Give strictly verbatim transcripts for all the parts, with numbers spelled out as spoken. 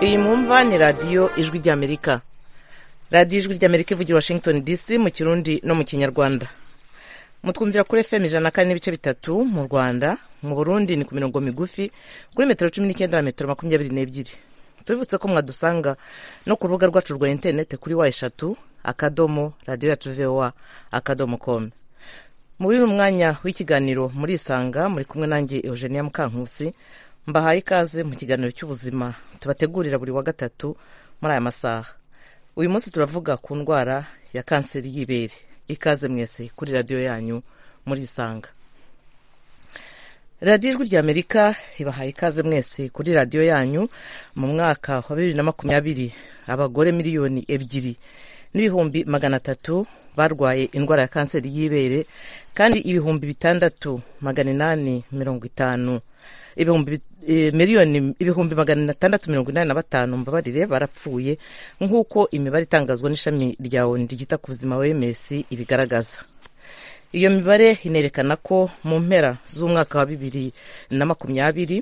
iyi mwumva ni radiyo ijwi ry'amerika. radiyo ijwi ry'amerika ivugira Washington D C mu kirundi no mu kinyarwanda. mutwumvira kuri F M ijana na kane n'ibice bitatu mu Rwanda, mu Burundi ni ku mirongo migufi kuri metero cumi n'icyenda na metero makumyabiri n'ebyiri. tubibutse ko mwadusanga no ku rubuga rwacu rwa interinete kuri wa eshatu akadomo radiyo yacu voa akadomo com. muri uyu mwanya w'ikiganiro muri Isanga muri kumwe nanjye Eugenia Mukankusi. Mbahaye ikaze mu kiganiro cy'ubuzima tubategurira buri wa gatatu muri aya masaha. Uyu munsi turavuga ku ndwara ya kanseri y'ibere. Ikaze mwese kuri radiyo yanyu muri Isanga. radiyo ijwi ry'Amerika ibahaye ikaze mwese kuri radiyo yanyu. Mu mwaka wa bibiri na makumyabiri abagore miliyoni ebyiri n'ibihumbi magana atatu barwaye indwara ya kanseri y'ibere, kandi ibihumbi bitandatu magana inani mirongo itanu ibihumbi e, miliyoni ibihumbi magana atandatu mirongo inani na batanu mbabarire barapfuye, nk'uko imibare itangazwa n'ishami rya O N U ryita ku buzima O M S ibigaragaza. Iyo mibare inerekana ko mu mpera z'umwaka wa bibiri na makumyabiri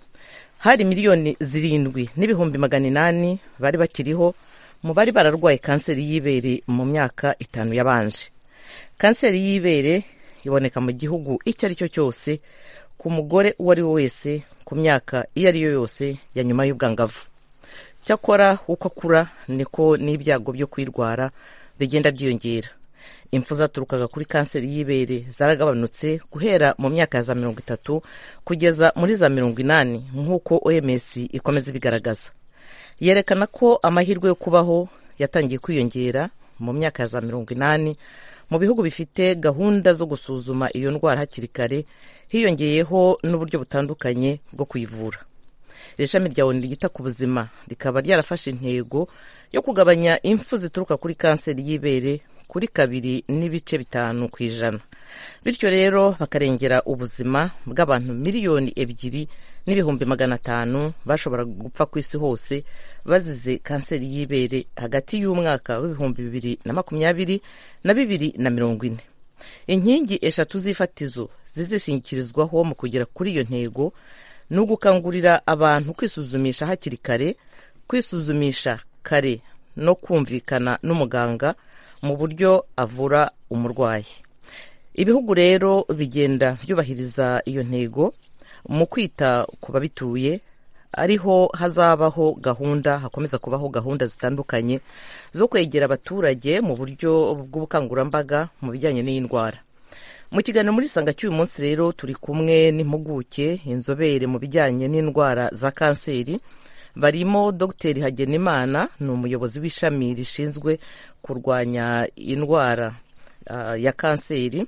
hari miliyoni zirindwi n'ibihumbi magana inani bari bakiriho mu bari bararwaye kanseri y'ibere mu myaka itanu yabanje. Kanseri y'ibere iboneka mu gihugu icyo ari cyo cyose ku mugore uwo ari we wese ku myaka iyo ari yo yose ya nyuma y'ubwangavu. Cyakora uko akura niko n'ibyago byo kwirwara bigenda byiyongera. Impfu zaturukaga kuri kanseri y'ibere zaragabanutse guhera mu myaka ya za mirongo itatu kugeza muri za mirongo inani, nk'uko O M S ikomeza ibigaragaza. Yerekana ko amahirwe yo kubaho yatangiye kwiyongera mu myaka ya za mirongo inani mu bihugu bifite gahunda zo gusuzuma iyo ndwara hakiri kare, hiyongeyeho n'uburyo butandukanye bwo kuyivura. Ishami rya O N U ryita ku buzima rikaba ryarafashe intego yo kugabanya impfu zituruka kuri kanseri y'ibere kuri kabiri n'ibice bitanu ku ijana. Bityo rero bakarengera ubuzima bw'abantu miliyoni ebyiri n'ibihumbi magana atanu bashobora gupfa ku isi hose bazize kanseri y'ibere hagati y'umwaka w'ibihumbi bibiri na makumyabiri na bibiri na mirongo ine. Inkingi eshatu z'ifatizo zizishingikirizwaho mu kugera kuri iyo ntego ni ugukangurira abantu kwisuzumisha hakiri kare, kwisuzumisha kare no kumvikana n'umuganga mu buryo avura umurwayi. Ibihugu rero bigenda byubahiriza iyo ntego mu kwita ku babituye, ariho hazabaho gahunda hakomeza kubaho gahunda zitandukanye zo kwegera abaturage mu buryo bw'ubukangurambaga mu bijyanye n'iyi ndwara. Mu kiganiro muri Isanga cy'uyu munsi rero turi kumwe n'impuguke, inzobere mu bijyanye n'indwara za kanseri. Barimo Dr Hagenimana, ni umuyobozi w'ishami rishinzwe kurwanya indwara uh, ya kanseri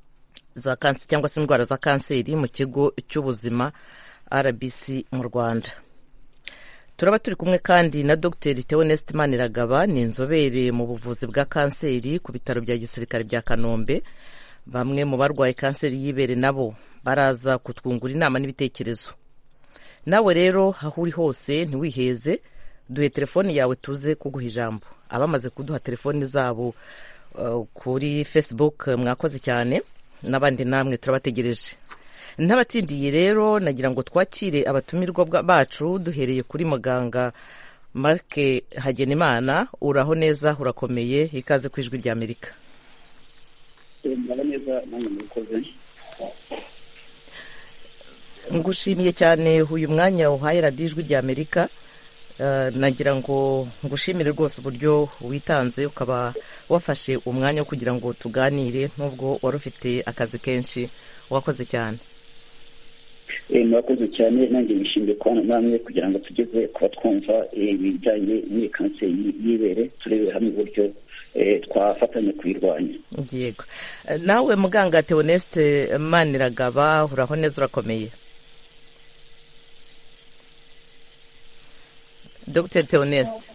za kanseri cyangwa se indwara za kanseri mu kigo cy'ubuzima R B C mu Rwanda. Turaba turi kumwe kandi na Dr Theoneste Maniragaba, ni inzobere mu buvuzi bwa kanseri ku bitaro bya gisirikare bya Kanombe. Bamwe mu barwaye kanseri y'ibere nabo baraza kutwungura inama n'ibitekerezo. Nawe rero aho uri hose ntiwiheze, duhe telefoni yawe tuze kuguha ijambo. Abamaze kuduha telefoni zabo uh, kuri Facebook mwakoze cyane, n'abandi namwe turabategereje. Ntabatindiye rero nagira ngo twakire abatumirwa bacu, duhereye kuri muganga Mark Hagenimana. Uraho neza, urakomeye, ikaze ku ijwi ry'Amerika. Ngushimiye cyane uyu mwanya uhaye radiyo ijwi ry'Amerika. Uh, nagira ngo ngushimire rwose uburyo witanze ukaba wafashe umwanya wo kugira ngo tuganire, nubwo wari ufite akazi kenshi. Wakoze cyane. Eh mwakoze cyane, nanjye nishimiye kubana namwe kugira ngo tugeze kuba twumva ibijyanye n'iyi kanseri y'ibere, turebe hamwe uburyo eh twafatanya kuyirwanya. Yego. Nawe muganga Theoneste Maniragaba, uraho neza, urakomeye? Dr Theoneste.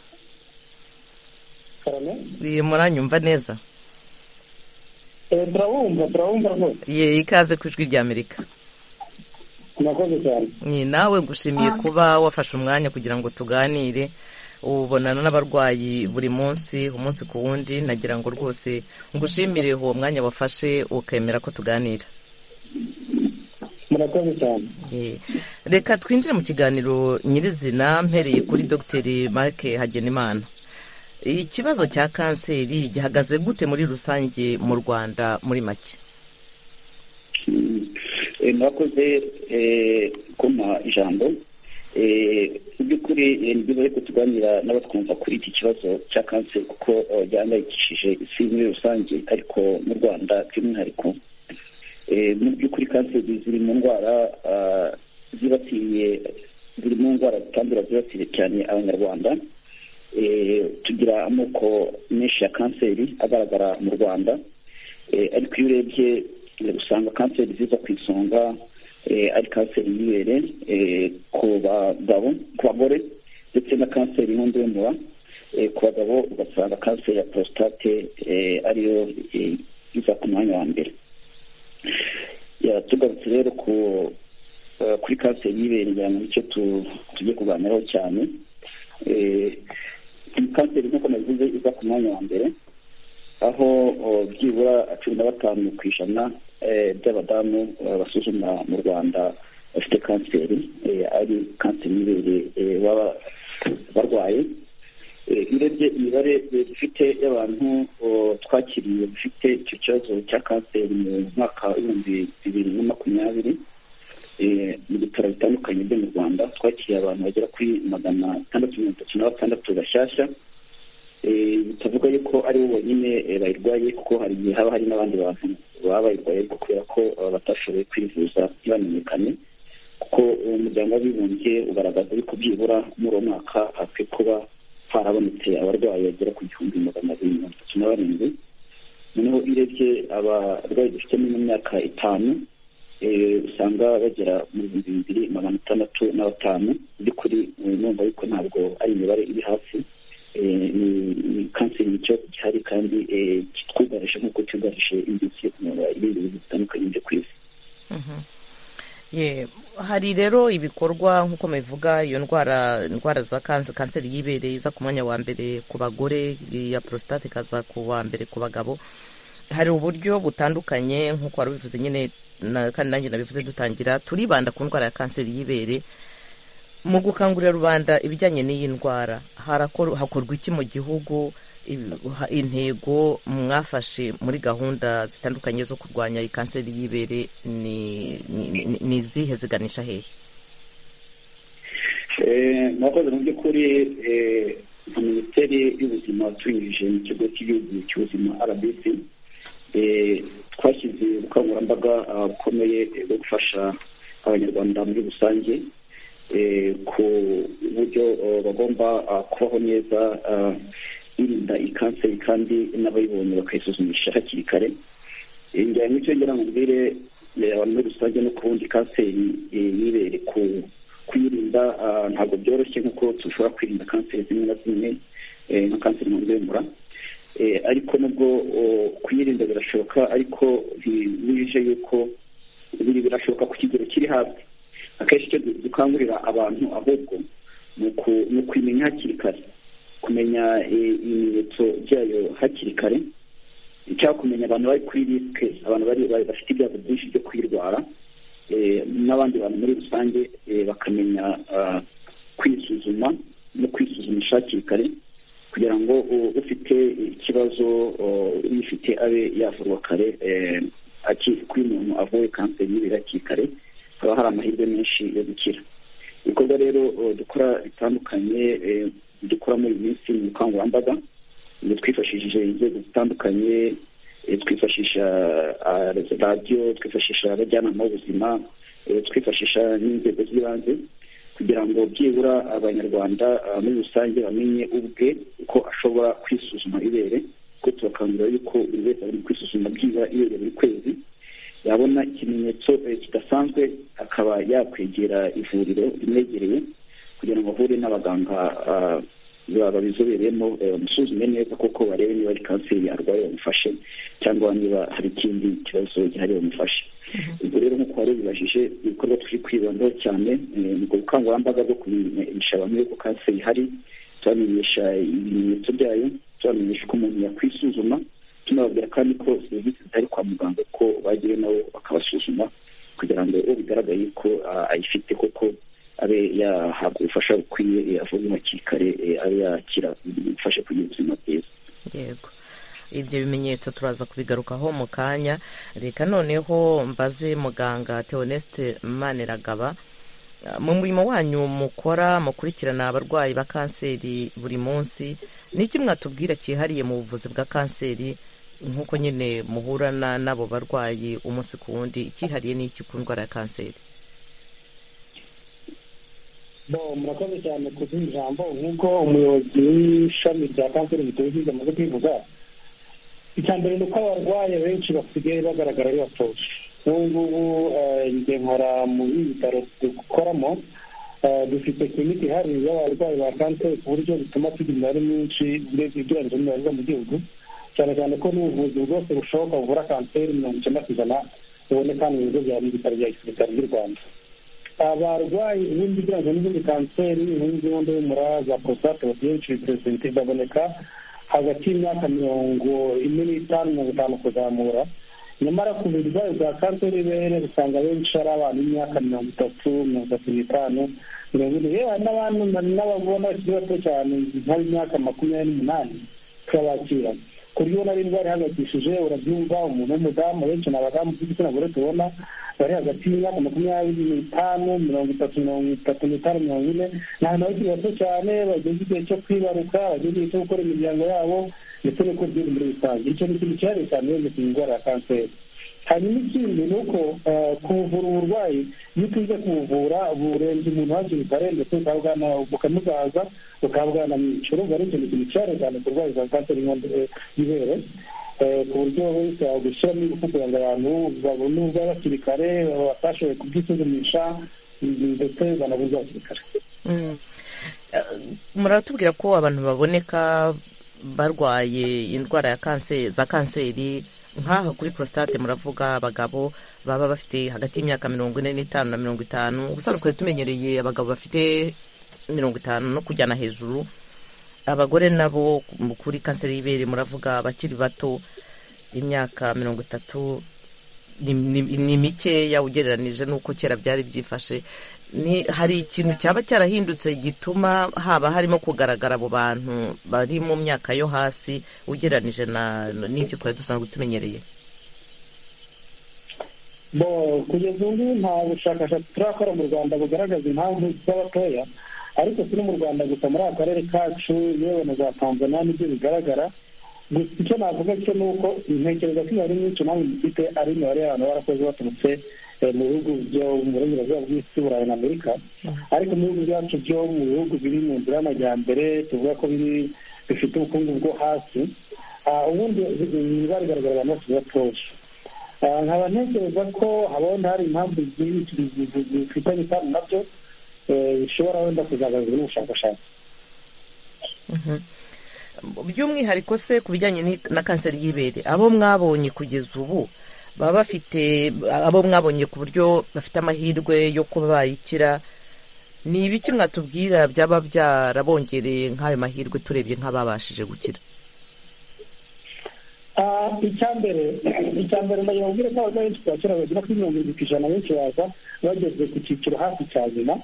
Ye muranyumva neza? Eh brawumva brawumva rwose. Ye ikaze ku ijwi ry'Amerika. Nakoze cyane. Ni nawe ngushimiye kuba wafashe umwanya kugira ngo tuganire. Ubonana n'abarwayi buri munsi umunsi ku wundi, nagira ngo rwose ngushimire uwo mwanya wafashe ukemera ko tuganira. murakoze cyane. Reka twinjire mu kiganiro nyirizina mpereye kuri dogiteri Marc Hagenimana. Ikibazo cya kanseri gihagaze gute muri rusange mu Rwanda muri make? murakoze kuma ijambo mu by'ukuri ni byiza ariko tuganira n'abatwumva kuri iki kibazo cya kanseri kuko gihangayikishije isi muri rusange ariko mu Rwanda by'umwihariko. mu by'ukuri kanseri ziri mu ndwara zibasiye ziri mu ndwara zitandura zibasiye cyane abanyarwanda. tugira amoko menshi ya kanseri agaragara mu Rwanda, ariko iyo urebye usanga kanseri ziza ku isonga ari kanseri y'ibere ku bagabo, ku bagore, ndetse na kanseri y'inkondo y'umura. ku bagabo ugasanga kanseri ya prostate ariyo iza ku mwanya wa mbere. tugarutse rero ku kuri kanseri y'ibere ngira ngo icyo tugiye kuganiraho cyane. kanseri nk'uko nabivuze iza ku mwanya wa mbere, aho byibura cumi na batanu ku ijana by'abadamu basuzumwa mu Rwanda bafite kanseri ari kanseri y'ibere baba barwaye. urebye imibare dufite y'abantu twakiriye bafite icyo kibazo cya kanseri mu mwaka w'ibihumbi bibiri na makumyabiri mu bitaro bitandukanye byo mu Rwanda twakiriye abantu bagera kuri magana atandatu mirongo itatu na batandatu bashyashya. bitavuga yuko ari bo bonyine bayirwaye, kuko hari igihe haba hari n'abandi bantu baba bayirwaye ariko kubera ko batashoboye kwivuza ntibamenyekane, kuko umuryango w'abibumbye ugaragaza yuko byibura muri uwo mwaka hakwiye kuba harabonetse abarwayi bagera ku gihumbi magana abiri mirongo itatu na barindwi. noneho urebye abarwayi dufite mu myaka itanu usanga bagera mu bihumbi bibiri magana atandatu na batanu. by'ukuri numva yuko ntabwo ari imibare iri hasi. ni kanseri nicyo gihari kandi kitwugarije nk'uko cyugarije indetse ibindi bintu bitandukanye byo ku isi. hari rero ibikorwa nk'uko mubivuga, iyo ndwara indwara za kanseri y'ibere iza ku mwanya wa mbere ku bagore, ya prostate ikaza ku wa mbere ku bagabo. hari uburyo butandukanye nk'uko wari ubivuze nyine kandi nanjye nabivuze dutangira, turibanda ku ndwara ya kanseri y'ibere. mu gukangurira rubanda ibijyanye n'iyi ndwara hakorwa iki mu gihugu? intego mwafashe muri gahunda zitandukanye zo kurwanya iyi kanseri y'ibere ni izihe, ziganisha hehe? murakoze. mu by'ukuri nka minisiteri y'ubuzima tubinyujije mu kigo cy'igihugu cy'ubuzima R B C twashyize ubukangurambaga bukomeye bwo gufasha abanyarwanda muri rusange ku buryo bagomba kubaho neza birinda iyi kanseri kandi n'abayibonye bakayisuzumisha hakiri kare. ngira ngo icyo ngira ngo mbere abantu muri rusange no ku wundi kanseri y'ibere kuyirinda ntabwo byoroshye nk'uko dushobora kwirinda kanseri zimwe na zimwe nka kanseri y'inkondo y'umura, ariko nubwo kuyirinda birashoboka, ariko ntibije yuko biri birashoboka ku kigero kiri hasi. akenshi icyo dukangurira abantu ahubwo ni ukwimenya hakiri kare, kumenya ibimenyetso byayo hakiri kare, cyangwa kumenya abantu bari kuri risike, abantu bari bafite ibyago byinshi byo kuyirwara, n'abandi bantu muri rusange bakamenya kwisuzuma no kwisuzumisha hakiri kare, kugira ngo ufite ikibazo uyifite abe yavurwa kare. kuri umuntu avuye kanseri y'ibere hakiri kare haba hari amahirwe menshi yo gukira. ibikorwa rero dukora bitandukanye dukora muri iyi minsi mu bukangurambaga, twifashishije inzego zitandukanye, twifashisha radiyo, twifashisha abajyanama b'ubuzima, twifashisha n'inzego z'ibanze, kugira ngo byibura abanyarwanda muri rusange bamenye ubwe ko ashobora kwisuzuma ibere, ko tubakangurira yuko buri wese ari kwisuzuma byibura ibere buri kwezi. yabona ikimenyetso kidasanzwe akaba yakwegera ivuriro rimwegereye kugira ngo ahure n'abaganga babizobereyemo bamusuzume neza kuko barebe niba ari kanseri arwaye bamufashe cyangwa niba hari ikindi kibazo gihari bamufashe. ubwo rero nk'uko wari ubibajije, ibikorwa turi kwibandaho cyane ni ubukangurambaga bwo kumenyesha abantu yuko kanseri ihari, tubamenyesha ibimenyetso byayo, tubamenyesha uko umuntu yakwisuzuma, tunababwira kandi ko serivisi zitari kwa muganga ko bagiye nabo bakabasuzuma kugira ngo uwo bigaragaye yego, ibyo bimenyetso turaza kubigarukaho mu kanya. Reka noneho mbaze muganga Theoneste Maniragaba, mu murimo wanyu mukora mukurikirana abarwayi ba kanseri buri munsi, ni iki mwatubwira cyihariye mu buvuzi bwa kanseri nk'uko nyine muhurana n'abo barwayi umunsi ku wundi? icyihariye ni iki ku ndwara ya kanseri? murakoze cyane ku ijambo. nk'uko umuyobozi w'ishami rya kanseri mutuzi amaze kwivuga, icya mbere ni uko abarwayi benshi basigaye bagaragara ari batoshye. n'ubu ngubu njye nkora mu bitaro dukoramo, dufite kiliniki ihari y'abarwayi ba kanseri ku buryo bituma tugira imibare myinshi ugereranyije n'imibare mu gihugu, cyane cyane ko n'ubuvuzi bwose bushoboka buvura kanseri mirongo icyenda ku ijana buboneka mu bigo bya bitaro bya gisirikare by'u Rwanda. abarwayi ubundi ugereranyije n'izindi kanseri nk'inkondo y'umura, za prostate, byinshi perezida baboneka hagati y'imyaka mirongo ine n'itanu mirongo itanu kuzamura. nyamara ku burwayi bwa kanseri y'ibere usanga benshi ari abantu b'imyaka mirongo itatu mirongo itatu n'itanu mirongo ine, yewe n'abantu n'ababona bakiri bato cyane nk'imyaka makumyabiri n'umunani turabakira. ku buryo nari indwara ihangayikishije, urabyumva, umuntu w'umudamu, benshi ni abadamu b'igitsina gore tubona bari hagati y'imyaka makumyabiri n'itanu mirongo itatu mirongo itatu n'itanu mirongo ine, ni ahantu bakiri bato cyane bageze igihe cyo kwibaruka, bageze igihe cyo gukora imiryango yabo ndetse no kurya muri rusange. icyo ni ikintu cyihariye cyane rero ku ndwara ya kanseri. hanyuma ikindi ni uko kuvura uburwayi, iyo tuze kuwuvura burenze umuntu hakiri kare ndetse bukamugaza bukaba bwanamwica. urumva ari ikintu kintu cyihariye cyane ku burwayi bwa kanseri y'ibere, ku buryo wese gushyiramo ingufu kugira ngo abantu babone uburwayi hakiri kare, batashoboye kubyisuzumisha ndetse banabuze hakiri kare. muratubwira ko abantu baboneka barwaye indwara ya kanseri za kanseri nk'aha kuri prostate, muravuga abagabo baba bafite hagati y'imyaka mirongo ine n'itanu na mirongo itanu. ubusanzwe twari tumenyereye abagabo bafite mirongo itanu no kujyana hejuru. abagore nabo kuri kanseri y'ibere muravuga abakiri bato, imyaka mirongo itatu ni mikeya ugereranije n'uko kera byari byifashe. ni hari ikintu cyaba cyarahindutse gituma haba harimo kugaragara abo bantu bari mu myaka yo hasi ugereranije na n'ibyo twari dusanzwe tumenyereye? bo kugeza ubu nta bushakashatsi turakora mu Rwanda bugaragaza impamvu z'abatoya, ariko si no mu Rwanda gusa, muri aka karere kacu yewe na za Tanzania nibyo bigaragara. gusa icyo navuga cyo ni uko intekerezo ko imibare myinshi nawe mufite ari imibare y'abantu barakoze baturutse mu bihugu byo mu burengerazuba bw'isi, Burayi na Amerika. ariko mu bihugu byacu byo mu bihugu biri mu nzira y'amajyambere tuvuga ko biri bifite ubukungu bwo hasi, ubundi imibare igaragara abantu bose batoshye. nkaba ntekereza ko habona hari impamvu zifitanye isano nabyo bishobora wenda kuzagaragazwa n'ubushakashatsi. by'umwihariko se ku bijyanye na kanseri y'ibere, abo mwabonye kugeza ubu baba bafite, abo mwabonye ku buryo bafite amahirwe yo kuba bayikira, ni ibiki mwatubwira byaba byarabongereye nk'ayo mahirwe turebye nk'ababashije gukira? icya mbere icya mbere ndagira ngo ko abarwayi benshi twakira bagera kuri mirongo irindwi ku ijana benshi baza bageze ku cyiciro hafi cya nyuma.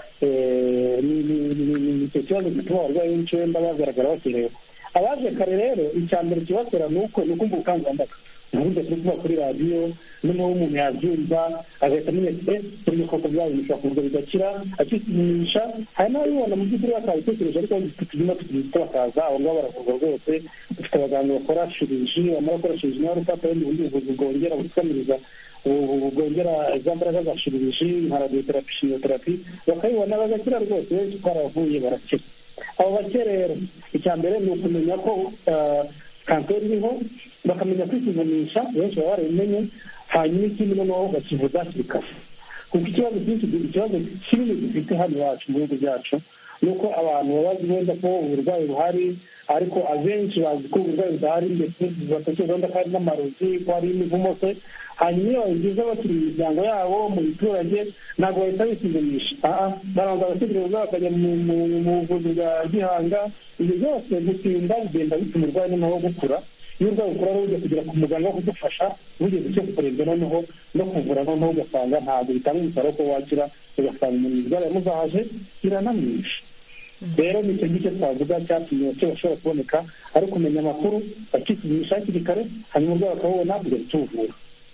ni icyo kibazo gituma abarwayi benshi wenda bagaragara bakerewe. abaje kare rero icya mbere kibatera ni uko ni ukumva ubukangurambaga, uburyo turi kuba kuri radiyo, noneho umuntu yabyumva agahita amenya ati turi koko byabinisha ku buryo bidakira, akisuzumisha. hari n'ababibona mu by'ukuri bakabitekereje, ariko tuguma tukibita bakaza aho ngaho baravurwa rwose. dufite abaganga bakora shiriji, bamara gukora shiriji nawe rufata ubundi buvuzi bwongera bukamiriza bwongera za mbaraga za shiriji nka radioterapi, shimiyoterapi, bakabibona bagakira rwose. benshi twaravuye barakira. abo bake rero icya mbere ni ukumenya ko kanseri iriho, bakamenya kwisuzumisha, benshi baba barabimenye. hanyuma ikindi noneho bakivuza hakiri kare, kuko ikibazo cyinshi ikibazo kinini dufite hano iwacu mu bihugu byacu ni uko abantu baba bazi wenda ko uburwayi buhari, ariko abenshi bazi ko uburwayi budahari ndetse batekereza wenda ko hari n'amarozi, ko hari imivumo se. hanyuma iyo babigize bakiri mu miryango yabo mu biturage ntabwo bahita bisuzumisha, barabanza bagategereza bakajya mu buvuzi bwa gihanga. ibyo byose gutinda bigenda bituma urwayi noneho gukura. iyo urwaye ukura rero ujya kugera ku muganga wo kugufasha, ugeze icyo kukurebwa noneho no kuvura, noneho ugasanga ntabwo bitanga umusaruro ko wakira, ugasanga umuntu indwara yamuzahaje iranamwisha. rero ni icyo ngicyo twavuga cyatumye cyo bashobora kuboneka ari ukumenya amakuru bakisuzumisha hakiri kare hanyuma ubwo bakabona tugatuvura.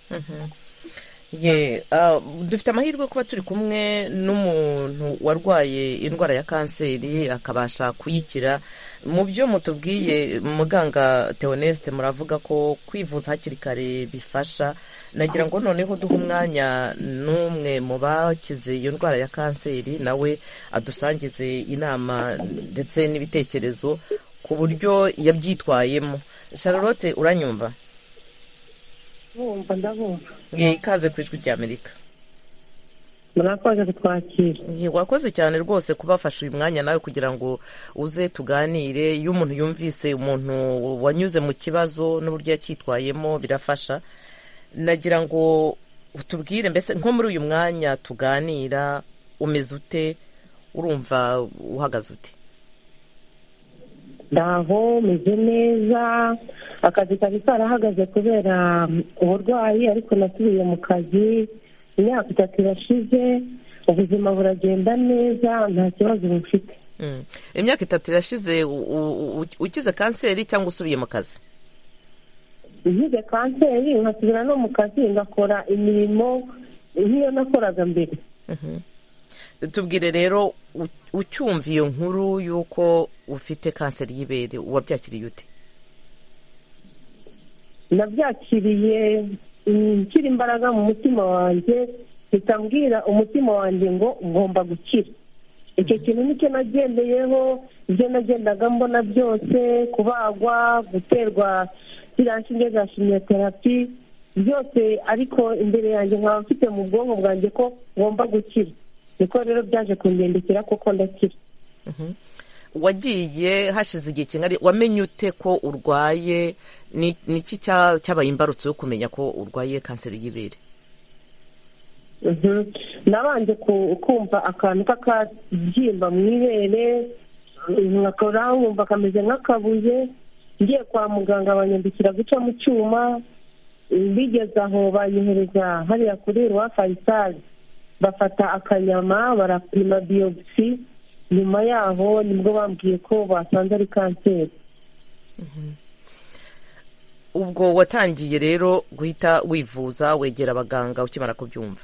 Dufite amahirwe kuba turi kumwe n'umuntu warwaye indwara ya kanseri akabasha kuyikira. Mu byo mutubwiye muganga Theoneste muravuga ko kwivuza hakiri kare bifasha. Nagira ngo noneho duhe umwanya n'umwe mu bakize iyo ndwara ya kanseri nawe adusangize inama ndetse n'ibitekerezo ku buryo yabyitwayemo. Charlotte uranyumva? Bumva ndabumva. Ikaze ku ijwi ry'Amerika. Murakoze kutwakira. Wakoze cyane rwose kubafasha uyu mwanya nawe kugira ngo uze tuganire. Iyo umuntu yumvise umuntu wanyuze mu kibazo n'uburyo yacyitwayemo birafasha. Nagira ngo utubwire mbese nko muri uyu mwanya tuganira umeze ute, urumva uhagaze ute? Ndaho meze neza, akazi kabi karahagaze kubera uburwayi ariko nasubiye mu kazi imyaka itatu irashize, ubuzima buragenda neza nta kibazo mfite. Imyaka itatu irashize ukize kanseri cyangwa usubiye mu kazi? Nkize kanseri nkasubira no mu kazi ngakora imirimo nk'iyo nakoraga mbere. Tubwire rero ucyumva iyo nkuru y'uko ufite kanseri y'ibere wabyakiriye ute? Nabyakiriye nshyira imbaraga mu mutima wanjye, bitambwira umutima wanjye ngo ngomba gukira. Icyo kintu nicyo nagendeyeho, ibyo nagendaga mbona byose, kubagwa, guterwa ziriya nshinge za chimiothérapie byose, ariko imbere yanjye nkaba mfite mu bwonko bwanjye ko ngomba gukira. Niko rero byaje kungendekera kuko ndakira. Wagiye hashize igihe kingana, wamenye ute ko urwaye? Niki cyabaye imbarutso yo kumenya ko urwaye kanseri y'ibere? Nabanje kumva akantu k'akabyimba mu ibere, nkakora nkumva kameze nk'akabuye. Ngiye kwa muganga banyandikira guca mu cyuma, bigeze aho banyohereza hariya kuri Roi Faisal, bafata akanyama barapima biopsi, nyuma yaho nibwo bambwiye ko basanze ari kanseri. Ubwo watangiye rero guhita wivuza, wegera abaganga ukimara kubyumva?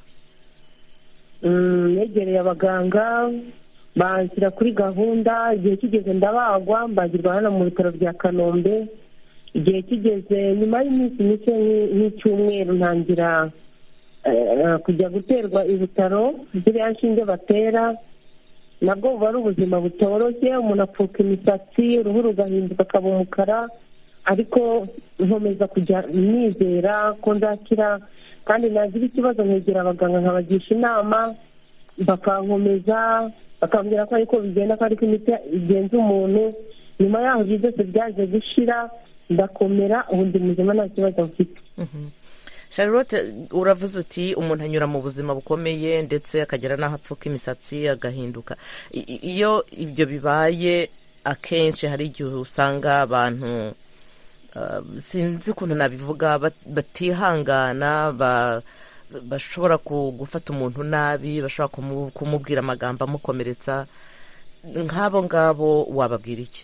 Negereye abaganga banshyira kuri gahunda, igihe kigeze ndabagwa mbagirwa hano mu bitaro bya Kanombe. Igihe kigeze nyuma y'iminsi mike nk'icyumweru ntangira kujya guterwa ibitaro, ziriya nshinge batera nabwo buba ari ubuzima butoroshye, umuntu apfuka imisatsi, uruhu rugahinduka akaba umukara, ariko nkomeza kujya nizera ko nzakira, kandi nagira ikibazo nkegera abaganga nkabagisha inama, bakankomeza bakambwira ko ariko bigenda, ko ariko imiti igenza umuntu. Nyuma yaho ibyo byose byaje gushira, ndakomera, ubu ndi muzima nta kibazo mfite. Charlotte, uravuze uti umuntu anyura mu buzima bukomeye ndetse akagera n'aho apfuka imisatsi agahinduka. Iyo ibyo bibaye akenshi hari igihe usanga abantu sinzi ukuntu nabivuga batihangana, bashobora gufata umuntu nabi, bashobora kumubwira amagambo amukomeretsa. Nk'abo ngabo wababwira iki?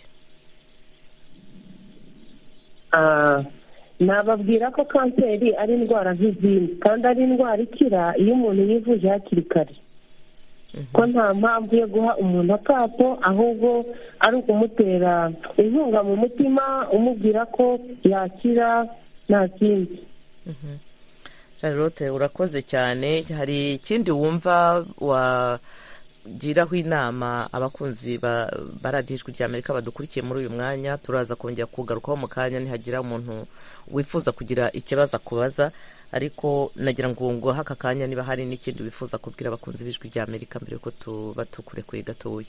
Nababwira ko kanseri ari indwara nk'izindi, kandi ari indwara ikira iyo umuntu yivuje hakiri kare, ko nta mpamvu yo guha umuntu akato, ahubwo ari ukumutera inkunga mu mutima umubwira ko yakira nta kindi. Charlotte, urakoze cyane. Hari ikindi wumva wagiraho inama abakunzi ba radiyo ijwi ry'Amerika badukurikiye muri uyu mwanya? Turaza kongera kugarukaho mu kanya nihagira umuntu wifuza kugira ikibazo akubaza, ariko nagira ngo nguhe aka kanya niba hari n'ikindi wifuza kubwira abakunzi b'ijwi ry'Amerika mbere yuko tuba tukurekuye gatoya.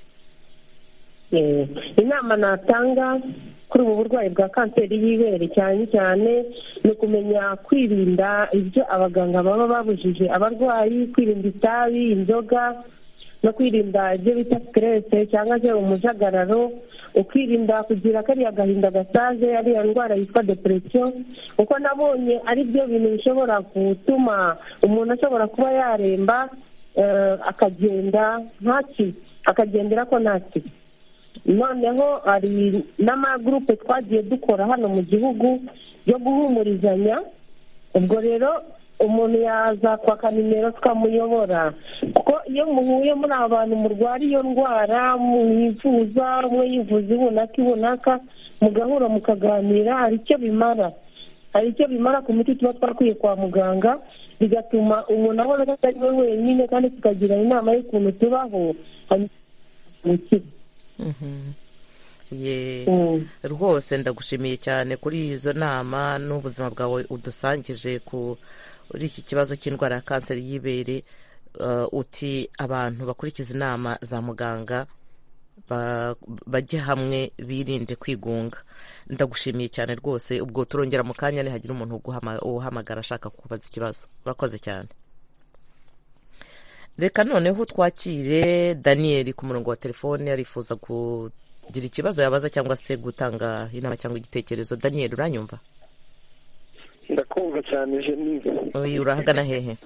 Inama natanga kuri ubu burwayi bwa kanseri y'ibere cyane cyane ni ukumenya kwirinda ibyo abaganga baba babujije abarwayi, kwirinda itabi, inzoga, no kwirinda ibyo bita stress cyangwa se umujagararo, ukirinda kugira kariya gahinda gasaze, ariya ndwara yitwa depression, kuko nabonye ari byo bintu bishobora gutuma umuntu ashobora kuba yaremba akagenda ntaki akagendera ko ntaki. noneho hari n'amagurupe twagiye dukora hano mu gihugu yo guhumurizanya. ubwo rero umuntu yaza kwaka nimero tukamuyobora, kuko iyo muhuye muri abantu murwara iyo ndwara mwifuza, umwe yivuza ibunaka ibunaka, mugahura mukaganira, hari icyo bimara hari icyo bimara ku miti tuba twakwiye kwa muganga, bigatuma umuntu abona ko atari we wenyine, kandi tukagira inama y'ukuntu tubaho gukira. ye rwose ndagushimiye cyane kuri izo nama n'ubuzima bwawe udusangije kuri iki kibazo cy'indwara ya kanseri y'ibere. Uti abantu bakurikiza inama za muganga bajye hamwe birinde kwigunga. Ndagushimiye cyane rwose. Ubwo turongera mu kanya nihagira umuntu uhamagara ashaka kubaza ikibazo. Urakoze cyane. Reka noneho twakire Daniel ku murongo wa telefone, arifuza kugira ikibazo yabaza cyangwa se gutanga inama cyangwa igitekerezo. Daniel, uranyumva? Ndakumva cyane Jenise. Oyi, urahagana hehe?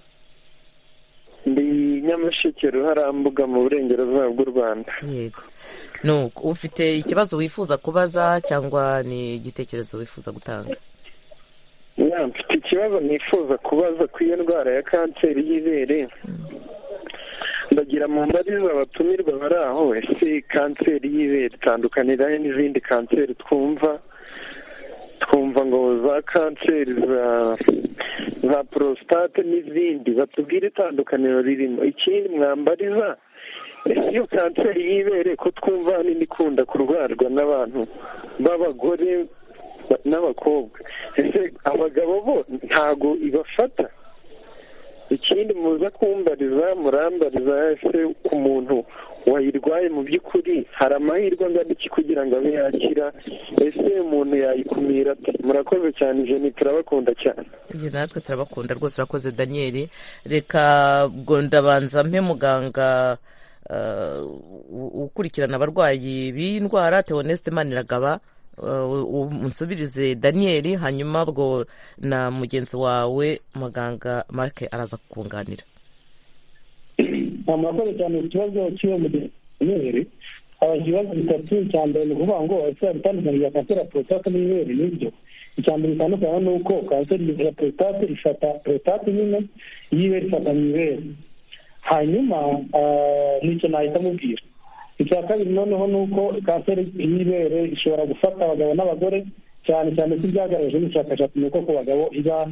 Ndi Nyamasheke Ruharambuga mu burengerazuba bw'u Rwanda. Yego. No, ufite ikibazo wifuza kubaza cyangwa ni igitekerezo wifuza gutanga? Ya, mfite ikibazo nifuza kubaza ku iyo ndwara ya kanseri y'ibere. Ndagira mu mbariza abatumirwa bari aho, ese kanseri y'ibere itandukanira n'izindi kanseri twumva twumva ngo za kanseri za za prostate n'izindi, batubwire itandukaniro ririmo. Ikindi mwambariza, ese iyo kanseri y'ibere ko twumva nini ikunda kurwarwa n'abantu b'abagore n'abakobwa, ese abagabo bo ntago ibafata? Ikindi muza kumbariza murambariza, ese ku muntu wayirwaye mu by'ukuri hari amahirwe angana iki kugira ngo abe yakira? Ese umuntu yayikumira ati? Murakoze cyane Jenny, turabakunda cyane. Natwe turabakunda rwose. Urakoze Daniel. Reka ubwo ndabanza mpe muganga ukurikirana abarwayi b'indwara Theoneste Maniragaba, unsubirize Daniel, hanyuma bwo na mugenzi wawe muganga Mark araza kukunganira. Murakoze cyane. Ikibazo cy'uwo Daniel, aba ikibazo bitatu. Icya mbere ni ukuvuga ngo ese bitandukanye ya kanseri ya prostate n'ibere. Nibyo, icya mbere bitandukanye ni uko kanseri ya prostate ifata prostate nyine, y'ibere ifata mu ibere. Hanyuma nicyo nahita mubwira. Icya kabiri noneho ni uko kanseri y'ibere ishobora gufata abagabo n'abagore, cyane cyane ko ibyagaragaje n'ubushakashatsi ni uko ku bagabo iba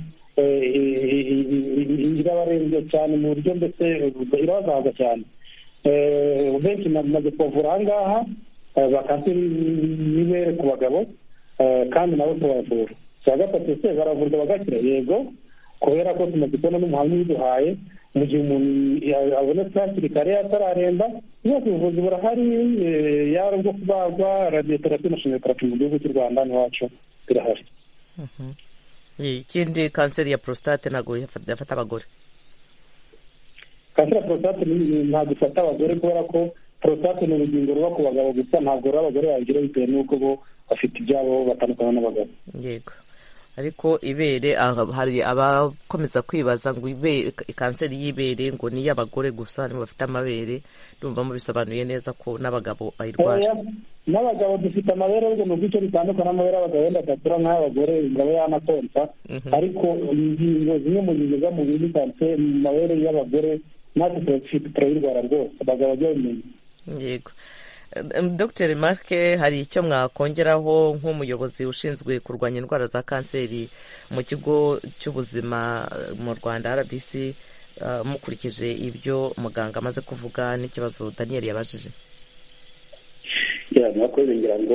irabarenze cyane mu buryo mbese irabazahaza cyane. Benshi namaze kubavura aha ngaha ba kanseri y'ibere ku bagabo, kandi nabo tubavura. Icya gatatu, se baravurwa bagakira? Yego, kubera ko tumaze kubona n'umuhamya ubiduhaye. Mu gihe umuntu abonetse hakiri kare atararemba, bwose ubuvuzi burahari, yaba ubwo kubagwa, radiotherapy na chimiothérapie mu gihugu cy'u Rwanda n'iwacu birahari. Ikindi, kanseri ya prostate ntabwo yafata abagore? Kanseri ya prostate ntabwo ifata abagore, kubera ko prostate ni urugingo ruba ku bagabo gusa, ntabwo rero abagore bagira, bitewe n'uko bo bafite ibyabo batandukana n'abagabo. Yego. Ariko ibere hari abakomeza kwibaza ngo kanseri y'ibere ngo ni iy'abagore gusa, nibo bafite amabere. Ndumva mubisobanuye neza ko n'abagabo bayirwara. N'abagabo dufite amabere, ahubwo ni ubwico bitandukana. Amabere y'abagabo wenda adakura nk'ay'abagore, ingabo yanakonsa, ariko ingingo zimwe mu ngingo z'umubiri ni kanseri mu mabere y'abagore, natwe turayirwara rwose, abagabo bajya bamenya. Yego. Dr Mark, hari icyo mwakongeraho nk'umuyobozi ushinzwe kurwanya indwara za kanseri mu kigo cy'ubuzima mu Rwanda R B C, mukurikije ibyo muganga amaze kuvuga n'ikibazo Daniel yabajije? Ya, mwakoze. Ngira ngo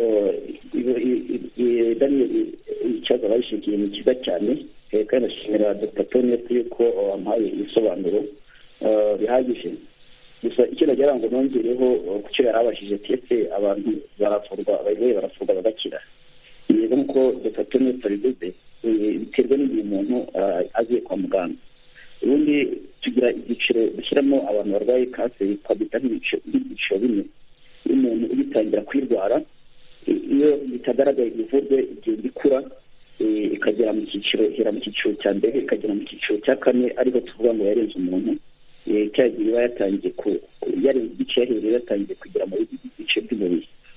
Daniel ikibazo abashikiye ni cyiza cyane, kandi nashimira Dr Tony yuko wampaye ibisobanuro bihagije. Gusa icyo nagira ngo nongereho ku cyo yari abashije, ese abantu baravurwa abayoboye baravurwa bagakira? Yego, nk'uko Dr Tony yabivuze, biterwa n'igihe umuntu agiye kwa muganga. Ubundi tugira ibyiciro dushyiramo abantu barwaye kanseri, twabita nk'ibyiciro bine. Iyo umuntu ugitangira kwirwara, iyo bitagaragaye ivurwe igenda ikura, ikagera mu cyiciro ihera mu cyiciro cya mbere ikagera mu cyiciro cya kane, ariho tuvuga ngo yarenze umuntu. Cyagiye iba yatangiye ku yarenze igice yahereye yatangiye kugera mu bice by'umubiri.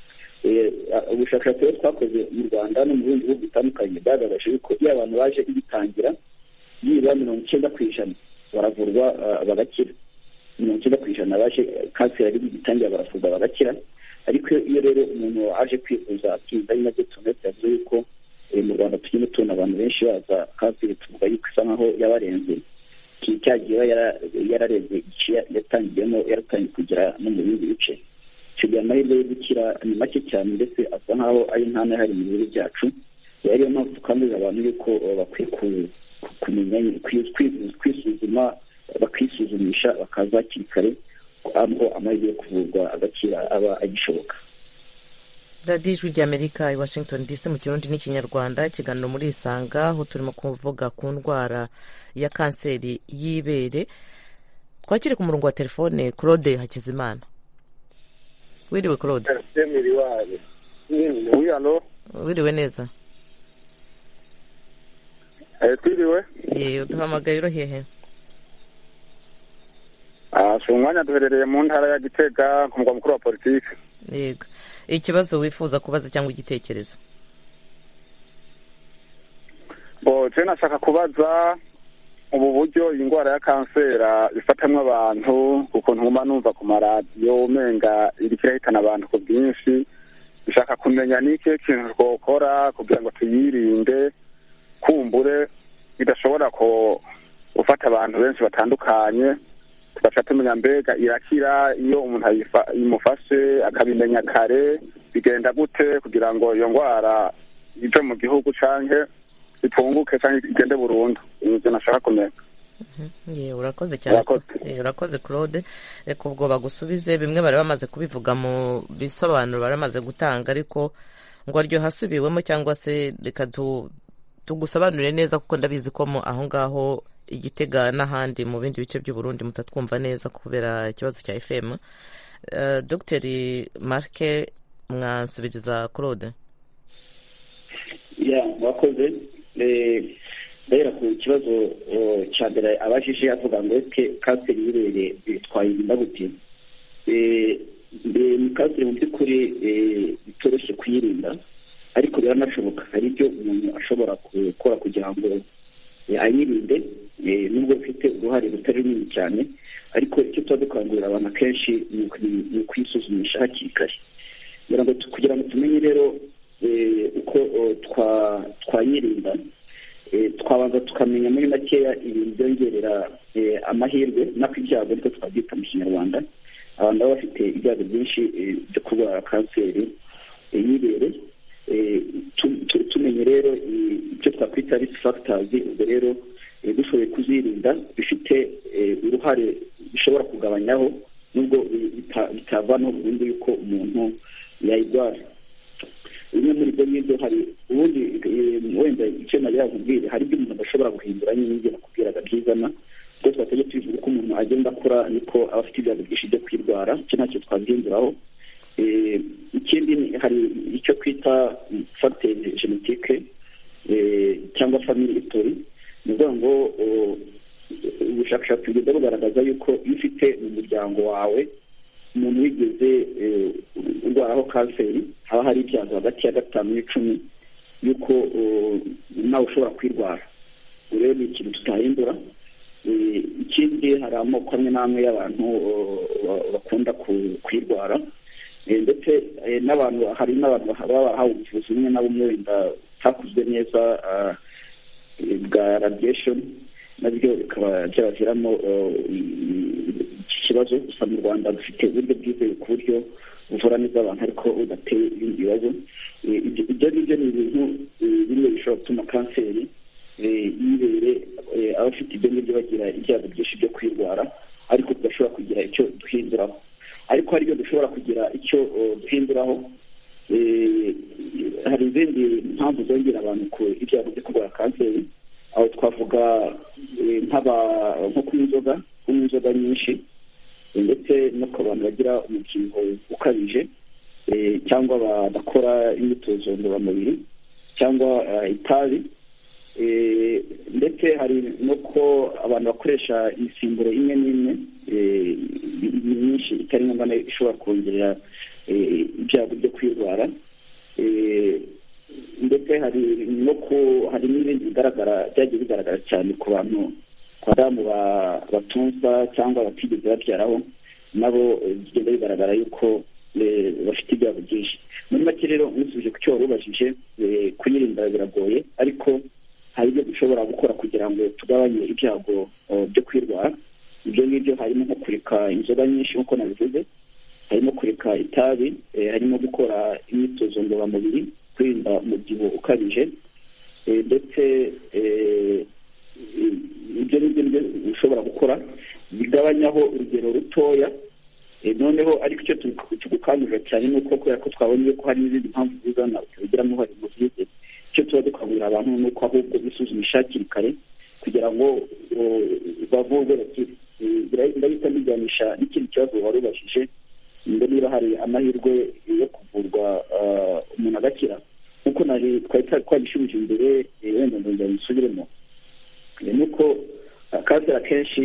ubushakashatsi rero twakoze mu Rwanda no mu bindi bihugu bitandukanye bwagaragaje yuko iyo abantu baje bitangira byibura mirongo icyenda ku ijana baravurwa bagakira, mirongo icyenda ku ijana baje kanseri ari bigitangira baravurwa bagakira. Ariko iyo rero umuntu aje kwivuza akiza ari nabyo tumeze yavuze yuko mu Rwanda tugenda tubona abantu benshi baza kanseri tuvuga yuko isa nkaho yabarenze, cyagiye yararenze igice yatangiyemo yaratangiye kugera no mu bindi bice. Tugira amahirwe yo gukira ni make cyane ndetse asa nkaho ari nta n'ahari mu bihugu byacu. Ariyo mpamvu dukangurira abantu yuko bakwiye kumenya kwisuzuma bakisuzumisha bakaza hakiri kare aho amahirwe yo kuvurwa agakira aba agishoboka. radiyo ijwi ry'Amerika i Washington D C mu kirundi n'ikinyarwanda, ikiganiro muri Isanga aho turimo kuvuga ku ndwara ya kanseri y'ibere. Twakire ku murongo wa telefone Claude Hakizimana. Wiriwe Claude? Oui, allo? Wiriwe neza? Eh, twiriwe? Ye, uduhamagaye uro hehe? Ah, so umwanya duherereye mu ntara ya Gitega ku mugwa mukuru wa politiki. Yego. Ikibazo wifuza kubaza cyangwa igitekerezo? Bo, je nashaka kubaza ubu buryo iyi ndwara ya kansera ifatamwe abantu kuko ntuma numva ku maradiyo umenga iriko irahitana abantu ku bwinshi. Nshaka kumenya niki kintu twokora kugira ngo tuyirinde kumbure bidashobora ko ufata abantu benshi batandukanye, tugaca tumenya mbega irakira iyo umuntu imufashe akabimenya kare bigenda gute kugira ngo iyo ndwara ije mu gihugu canke ipunguke canke igende burundu. Ivyo nashaka kumenya. Ye, urakoze cyane. Urakoze Claude. Reka ubwo bagusubize bimwe bari bamaze kubivuga mu bisobanuro bari bamaze gutanga, ariko ngo aryo hasubiwemo cyangwa se reka tugusobanurire neza kuko ndabizi ko mu aho ngaho Igitega n'ahandi mu bindi bice by'u Burundi mutatwumva neza kubera ikibazo cya F M. Uh, Dr Marc mwansubiriza Claude. Ya, wakoze. Eh Dera ku kibazo cya mbere abajije avuga ngo eke kanseri y'ibere twayirinda gute. Eh ni kanseri mu by'ukuri bitoroshye kuyirinda, ariko biranashoboka. Hari ibyo umuntu ashobora gukora kugira ngo ayirinde, nubwo bifite uruhare rutari runini cyane, ariko icyo tuba dukangurira abantu kenshi ni kwisuzumisha hakiri kare kugira ngo tumenye rero uko twayirinda. Twabanza tukamenya muri makeya ibintu byongerera amahirwe nako ibyago ariko twabyita mu Kinyarwanda. Abantu baba bafite ibyago byinshi byo kurwara kanseri y'ibere. Tumenye rero icyo twakwita risk factors, ubwo rero dushoboye kuzirinda bifite uruhare bishobora kugabanyaho nubwo bitavanaho burundu yuko umuntu yayirwara. Bimwe muri byo ngibyo hari ubundi wenda icyo nari yakubwira, hari ibyo umuntu adashobora guhindura nyine nakubwiraga byizana ubwo twatajya tubivuga ko umuntu agenda akora niko aba afite ibyago byinshi byo kwirwara. Icyo ntacyo twabyinduraho. Ikindi hari icyo kwita facteur genetique cyangwa family history. Ni ukuvuga ngo ubushakashatsi bugenda bugaragaza yuko iyo ufite mu muryango wawe umuntu wigeze urwaraho kanseri, haba hari ibyago hagati ya gatanu n'icumi yuko nawe ushobora kwirwara. Rero ni ikintu tutahindura. Ikindi hari amoko amwe n'amwe y'abantu bakunda kwirwara, ndetse n'abantu hari n'abantu baba barahawe ubuvuzi bumwe na bumwe wenda butakozwe neza bwa radiation, nabyo bikaba byabaviramo iki kibazo. Gusa mu Rwanda dufite uburyo bwizewe ku buryo buvura neza abantu ariko udateye ibindi bibazo. Ibyo ngibyo ni ibintu bimwe bishobora gutuma kanseri y'ibere abafite ibyo ngibyo bagira ibyago byinshi byo kwirwara, ariko tudashobora kugira icyo duhinduraho. Ariko hari ibyo dushobora kugira icyo duhinduraho. Hari izindi mpamvu zongera abantu ku ibyago byo kurwara kanseri, aho twavuga nko kunywa inzoga kunywa inzoga nyinshi, ndetse no ku bantu bagira umubyibuho ukabije, cyangwa badakora imyitozo ngororamubiri, cyangwa itabi, ndetse hari no ko abantu bakoresha imisimburo imwe n'imwe myinshi itari ngombwa ishobora kongerera ibyago byo kwirwara. ndetse hari no ku hari n'ibindi bigaragara byagiye bigaragara cyane ku bantu ku badamu batunza cyangwa batigeze babyaraho nabo bigenda bigaragara yuko bafite ibyago byinshi. Muri make rero musubije ku cyo warubajije, kuyirinda biragoye, ariko hari ibyo dushobora gukora kugira ngo tugabanye ibyago byo kwirwara. Ibyo ngibyo harimo nko kureka inzoga nyinshi nk'uko nabivuze, harimo kureka itabi, harimo gukora imyitozo ngororamubiri, kwirinda umubyibuho ukabije, ndetse ibyo ngibyo ushobora gukora bigabanyaho urugero rutoya. Noneho ariko icyo tugukangurira cyane ni uko kubera ko twabonye ko hari n'izindi mpamvu zizana ukabigiramo uruhare mu byize, icyo tuba dukangurira abantu ni uko ahubwo bisuzumisha hakiri kare kugira ngo bavurwe bakire. Ndahita mbijyanisha n'ikindi kibazo wari ubashije, ngo niba hari amahirwe yo kuvurwa umuntu agakira, nk'uko nari twari twabishubije imbere, wenda ndongera bisubiremo, ni uko kanseri akenshi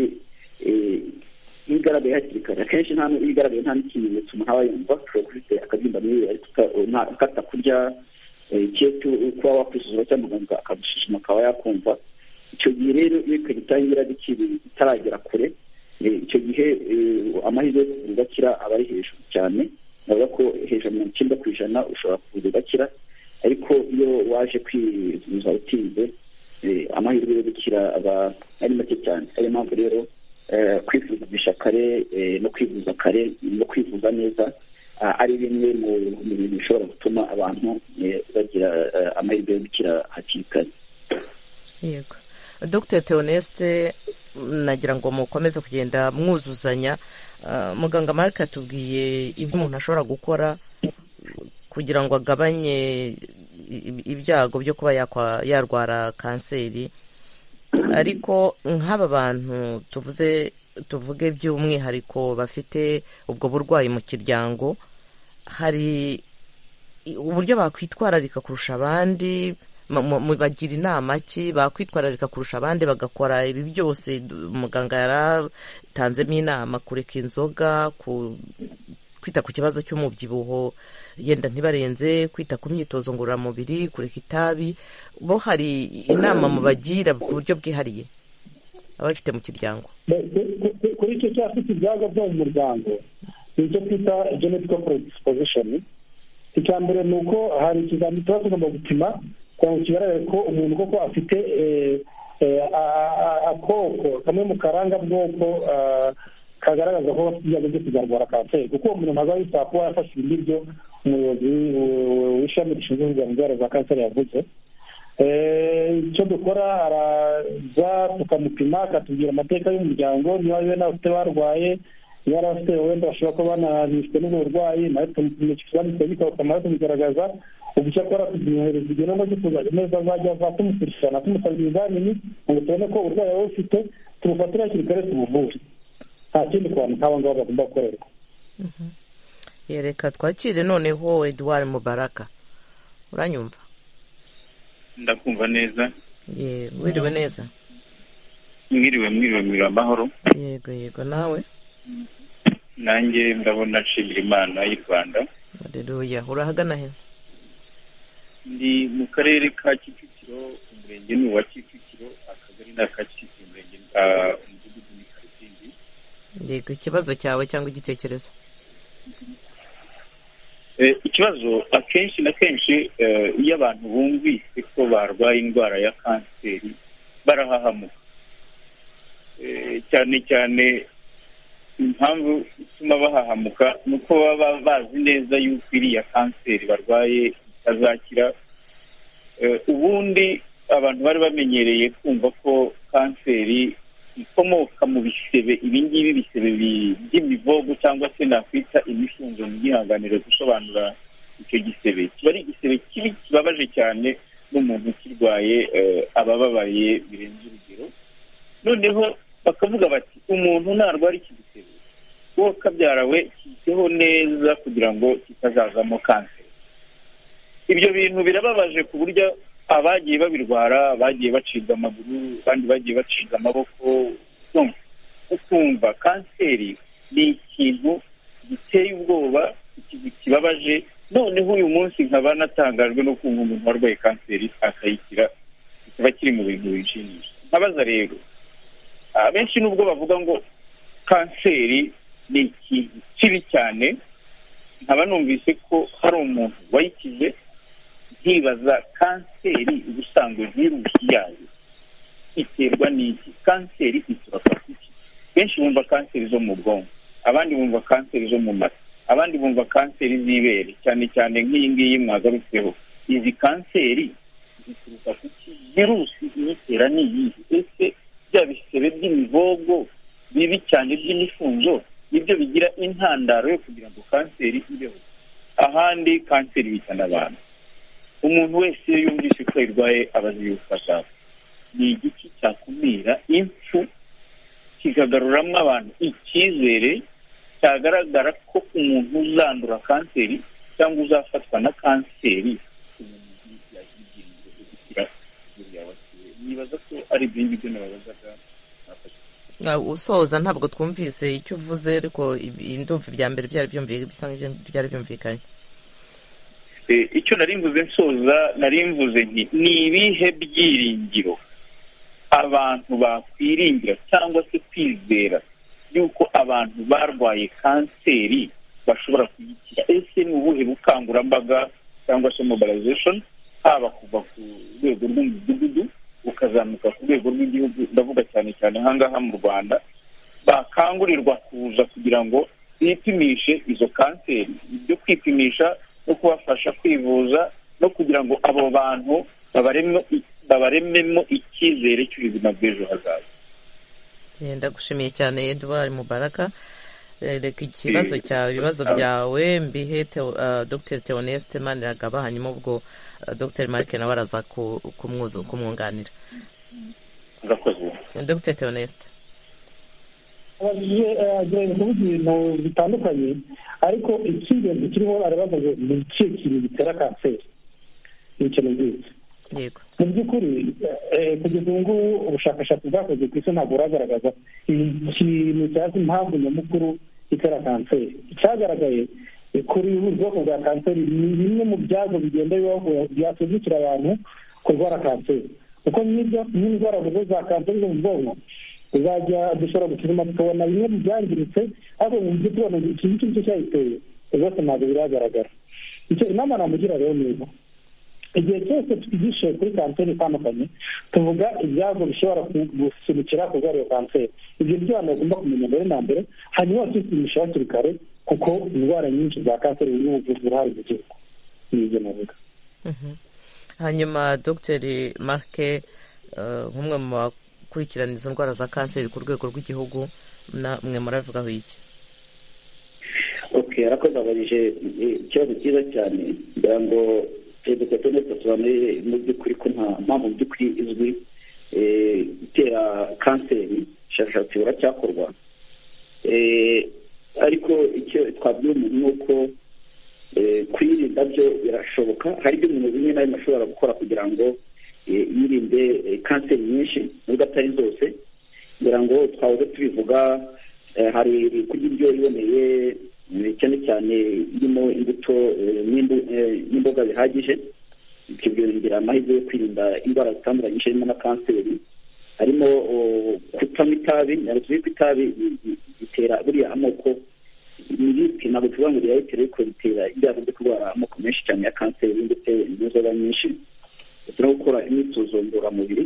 iyo igaragaye hakiri kare, akenshi nta iyo igaragaye nta n'ikimenyetso umuntu aba yumva, ushobora kubifite akabyimba muri ariko katakurya cyetu kuba wakwisuzuma cyangwa muganga akagusuzuma akaba yakumva. Icyo gihe rero iyo ikagitangira gikiri itaragera kure, icyo gihe amahirwe yo kuvura ugakira aba ari hejuru cyane. Navuga ko hejuru mirongo icyenda ku ijana ushobora kuvura ugakira, ariko iyo waje kwivuza utinze amahirwe yo gukira aba ari make cyane. Ariyo mpamvu rero kwivuza kare no kwivuza kare no kwivuza neza ari bimwe mu bintu bishobora gutuma abantu bagira amahirwe yo gukira hakiri kare. Yego, Dr Theoneste, nagira ngo mukomeze kugenda mwuzuzanya. Muganga Mark atubwiye ibyo umuntu ashobora gukora kugira ngo agabanye ibyago byo kuba yarwara kanseri, ariko nk'aba bantu tuvuze tuvuge by'umwihariko bafite ubwo burwayi mu kiryango, hari uburyo bakwitwararika kurusha abandi? Bagira inama ki bakwitwararika kurusha abandi bagakora ibi byose muganga yaratanzemo inama? Kureka inzoga, kwita ku kibazo cy'umubyibuho yenda ntibarenze, kwita ku myitozo ngororamubiri, kureka itabi. Bo hari inama mubagira ku buryo bwihariye abafite mu kiryango? Kuri icyo cyafite ibyago byo mu muryango, icyo twita genetic predisposition, icya mbere ni uko hari ikizamini tuba tugomba gupima kugira ngo kigaragare ko umuntu koko afite akoko kamwe mu karangabwoko kagaragaza ko bafite ibyago byo kuzarwara kanseri, kuko uwo muntu ntabwo yisaba kuba yafashe ibiryo umuyobozi w'ishami rishinzwe kurwanya indwara za kanseri yavuze. Icyo dukora, araza tukamupima akatubwira amateka y'umuryango, niba we nawe ufite barwaye, niba yari afite wenda bashobora kuba banabishwe n'ubwo burwayi, nawe tumupima ikizamini tukamara tubigaragaza. Ubu icyo akora tugihereza igihe no gikuza neza, azajya ava tumukurikirana tumusaba ibizamini ngo tubone ko uburwayi yaba ufite, tumufatire hakiri kare tumuvure. Nta kindi ku bantu nk'abo ngabo bagomba gukorerwa. Reka twakire noneho Edouard Mubaraka. Uranyumva? Ndakumva neza. Ye, wiriwe neza? Mwiriwe mwiriwe mwiriwe amahoro. Yego yego, nawe? Nanjye ndabona nshimira Imana y'u Rwanda. Haleluya. Urahagana he? Ndi mu karere ka Kicukiro, umurenge ni wa Kicukiro, akagari na ka Kicukiro, umurenge umudugudu ni Karusimbi. Yego, ikibazo cyawe cyangwa igitekerezo? Ikibazo akenshi na kenshi iyo abantu bumvise ko barwaye indwara ya kanseri barahahamuka, cyane cyane impamvu ituma bahahamuka ni uko baba bazi neza yuko iriya kanseri barwaye itazakira. Ubundi abantu bari bamenyereye kumva ko kanseri ikomoka mu bisebe, ibingibi bisebe by'imivogo cyangwa se nakwita imifunzo mu gihanganiro gusobanura icyo gisebe. Kiba ari igisebe kibi kibabaje cyane, n'umuntu ukirwaye abababaye birenze urugero. Noneho bakavuga bati umuntu narwara iki gisebe, wowe kabyarawe kiteho neza kugira ngo kitazazamo kanseri. Ibyo bintu birababaje ku buryo abagiye babirwara bagiye bacibwa amaguru, abandi bagiye bacibwa amaboko. Ukumva kanseri ni ikintu giteye ubwoba, ikintu kibabaje, noneho uyu munsi nkaba natangajwe no kumva umuntu warwaye kanseri akayikira, kiba kiri mu bintu binshimisha. Nkabaza rero, abenshi nubwo bavuga ngo kanseri ni ikintu kibi cyane, nkaba numvise ko hari umuntu wayikize, nkibaza kanseri ubusanzwe virusi yayo iterwa n'iki? Kanseri ituruka kuki? Benshi bumva kanseri zo mu bwonko, abandi bumva kanseri zo mu mata, abandi bumva kanseri z'ibere, cyane cyane nk'iyi ngiyi mwagarutseho. Izi kanseri zituruka kuki? Virusi iyitera ni iyihe? Ese bya bisebe by'imivogo bibi cyane by'imifunzo nibyo bigira intandaro yo kugira ngo kanseri ibeho? Ahandi kanseri bihitana abantu. Umuntu wese iyo yumvise ko yarwaye abaza ubufasha. Ni igiki cyakumira impfu kikagaruramo abantu icyizere cyagaragara ko umuntu uzandura kanseri cyangwa uzafatwa na kanseri nibaza ko ari ibyo ngibyo nababazaga. Usoza ntabwo twumvise icyo uvuze, ariko ndumva ibya mbere byari byumvikanye, bisa byari byumvikanye. Icyo nari mvuze nsoza, nari mvuze nti ni ibihe byiringiro abantu bakwiringira cyangwa se kwizera yuko abantu barwaye kanseri bashobora kuyikira? Ese ni ubuhe bukangurambaga cyangwa se mobilization, haba kuva ku rwego rw'umudugudu ukazamuka ku rwego rw'igihugu, ndavuga cyane cyane ahangaha mu Rwanda, bakangurirwa kuza kugira ngo bipimishe izo kanseri, ibyo kwipimisha no kubafasha kwivuza no kugira ngo abo bantu babarememo icyizere cy'ubuzima bw'ejo hazaza. Ndagushimiye cyane Edouard Mubaraka. Reka ikibazo cyawe, ibibazo byawe mbihe Dr Theoneste Maniragaba, hanyuma ubwo Dr Mark nawe araza kumwunganira. Dr Theoneste. Agerageza kuvuga ibintu bitandukanye, ariko icy'ingenzi kirimo arabaza ngo ni ikihe kintu gitera kanseri? Ni ikintu bwiza. Yego. Mu by'ukuri kugeza ubu ngubu ubushakashatsi bwakozwe ku isi ntabwo buragaragaza ikintu cyangwa impamvu nyamukuru itera kanseri. Icyagaragaye kuri ubu bwoko bwa kanseri ni bimwe mu byago bigenda bibaho byasuzukira abantu kurwara kanseri, kuko n'ibyo n'indwara za kanseri zo mu bwonko uzajya dushobora gusuzuma tukabona bimwe mu byangiritse, ariko mu buryo tubona ikintu cyose cyayiteye rwose ntabwo biragaragara. Icyo inama namugira rero ni uko igihe cyose twigishe kuri kanseri itandukanye tuvuga ibyago bishobora gusunikira kurwara iyo kanseri. Ibyo byo abantu bagomba kumenya mbere na mbere, hanyuma tukipimisha hakiri kare, kuko indwara nyinshi za kanseri ziri mu buvuzi burahari mu gihugu. Ni ibyo navuga. Hanyuma Dr Mark, nk'umwe mu bakurikirana izo ndwara za kanseri ku rwego rw'igihugu, mwe muravugaho iki? Okay, arakoze abarije ikibazo cyiza cyane, kugira ngo Dr Theoneste asobanurire mu by'ukuri ko nta mpamvu mu by'ukuri izwi itera kanseri. Ubushakashatsi buracyakorwa, ariko icyo twabwira umuntu ni uko kwirinda byo birashoboka. Hari ibyo umuntu bimwe na bimwe ashobora gukora kugira ngo yirinde kanseri nyinshi nubwo atari zose, kugira ngo twahoze tubivuga. Hari kurya indyo iboneye, cyane cyane irimo imbuto n'imboga bihagije, ibyo byongera amahirwe yo kwirinda indwara zitandukanye zirimo na kanseri. Harimo kutanywa itabi, ntabwo ko itabi bitera buriya amoko n'ibiti, ntabwo tuvuga ngo rirayitera, ariko bitera ibyago byo kurwara amoko menshi cyane ya kanseri ndetse n'inzoga nyinshi. No gukora imyitozo ngororamubiri.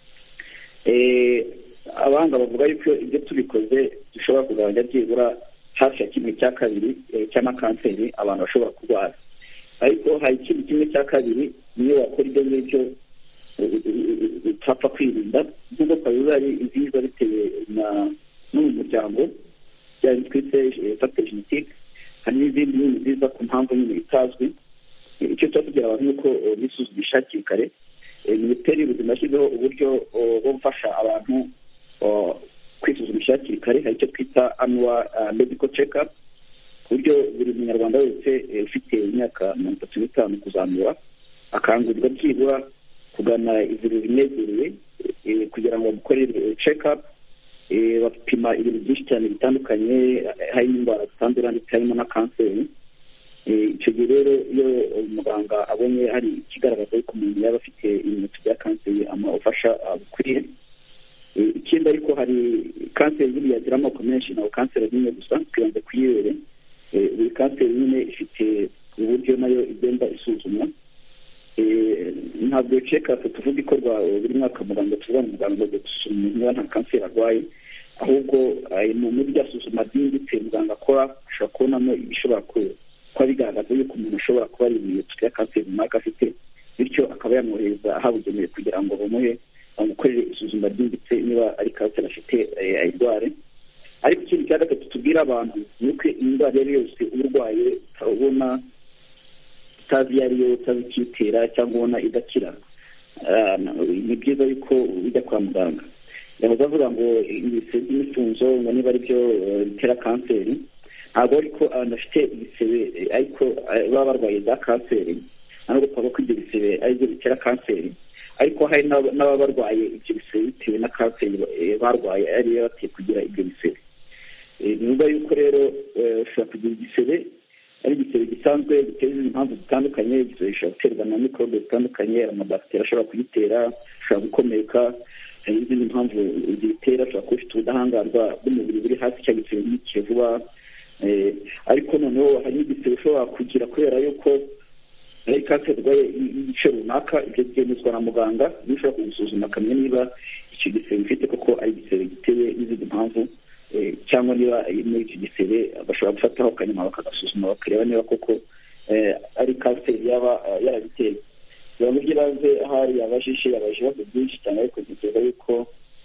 Abahanga bavuga yuko ibyo tubikoze dushobora kugabanya byibura hafi ya kimwe cya kabiri cy'amakanseri abantu bashobora kurwara. Ariko hari ikindi kimwe cya kabiri niyo wakora ibyo ngibyo utapfa kwirinda, nk'uko twabivuze ari nziza bitewe no mu muryango, byari twise facteur genetique. Hari n'izindi nyine nziza ku mpamvu nyine itazwi. Icyo tuba tugira abantu yuko bisuzumisha hakiri kare. Minisiteri y'ubuzima yashyizeho uburyo bwo gufasha abantu kwisuzumisha hakiri kare. Hari icyo twita annual medical check up, ku buryo buri munyarwanda wese ufite imyaka mirongo itatu n'itanu kuzamura akangurirwa byibura kugana ivuriro rimwegereye kugira ngo bamukorere check up. Bapima ibintu byinshi cyane bitandukanye, harimo indwara zitandura ndetse harimo na kanseri. icyo gihe rero iyo umuganga abonye hari ikigaragaza yuko umuntu yaba afite ibimenyetso bya kanseri amufasha bukwiye. Ikindi ariko hari kanseri ziriya zigira amoko menshi, ntabwo kanseri rimwe gusa twibanze ku y'ibere. Buri kanseri nyine ifite uburyo nayo igenda isuzumwa. Ntabwo cekapu tuvuga ikorwa buri mwaka muganga tuvuga muganga ngo gusuzuma niba nta kanseri arwaye, ahubwo muri rya suzuma ryimbitse muganga akora ashobora kubonamo ibishobora kuba bigaragaza yuko umuntu ashobora kuba ari ibimenyetso bya kanseri runaka afite, bityo akaba yamwohereza ahabugenewe kugira ngo bamuhe bamukorere isuzuma ryimbitse niba ari kanseri afite ayirware. Ariko ikindi cya gatatu tubwira abantu ni uko indwara iyo ari yose uba urwaye utabona utazi iyo ariyo, utazi ikiyitera cyangwa ubona idakira, ni byiza yuko ujya kwa muganga. yahoze avuga ngo ibisebe by'imifunzo ngo niba ari byo bitera kanseri, ntabwo ariko abantu bafite ibisebe ariko baba barwaye za kanseri ntabwo twavuga ko ibyo bisebe ari byo bitera kanseri, ariko hari n'ababa barwaye ibyo bisebe bitewe na kanseri barwaye ariyo bateye kugira ibyo bisebe. Ni ukuvuga yuko rero ushobora kugira igisebe ari igisebe gisanzwe giteza impamvu zitandukanye, igisebe gishobora guterwa na mikorobe zitandukanye, amabakiteri ashobora kugitera, ashobora gukomereka, hari n'izindi mpamvu zitera, ashobora kuba ufite ubudahangarwa bw'umubiri buri hasi cyangwa igisebe ntigikiye vuba. Ariko noneho hari n'igisebe ushobora kugira kubera yuko ari kanseri urwaye igice runaka, ibyo byemezwa na muganga, niba ushobora kugusuzuma akamenya niba icyo gisebe ufite koko ari igisebe gitewe n'izindi mpamvu, cyangwa niba muri icyo gisebe bashobora gufataho akanyuma bakagasuzuma bakareba niba koko ari kanseri yaba yarabiteye. biba mu by'ibanze ahari abajishe abaje ibibazo byinshi cyane, ariko ntekereza yuko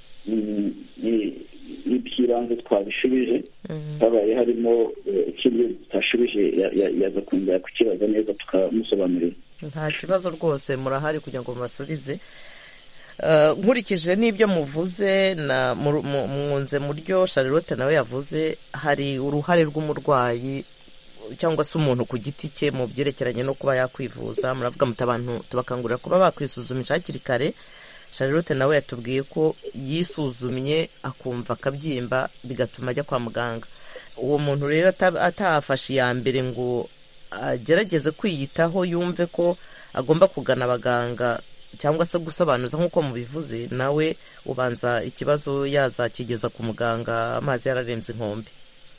iby'ibanze twabishubije. habaye harimo ikindi tutashubije yaza kongera kukibaza neza tukamusobanurira. nta kibazo rwose, murahari kugira ngo mubasubize. nkurikije n'ibyo muvuze mwunze mu ryo Charlotte nawe yavuze, hari uruhare rw'umurwayi cyangwa se umuntu ku giti cye mu byerekeranye no kuba yakwivuza. muravuga muti abantu tubakangurira kuba bakwisuzumisha hakiri kare. Charlotte nawe yatubwiye ko yisuzumye akumva akabyimba bigatuma ajya kwa muganga. uwo muntu rero atafashe iya mbere ngo agerageze kwiyitaho yumve ko agomba kugana abaganga cyangwa se gusobanuza nk'uko mubivuze, nawe ubanza ikibazo yazakigeza ku muganga amazi yararenze inkombe.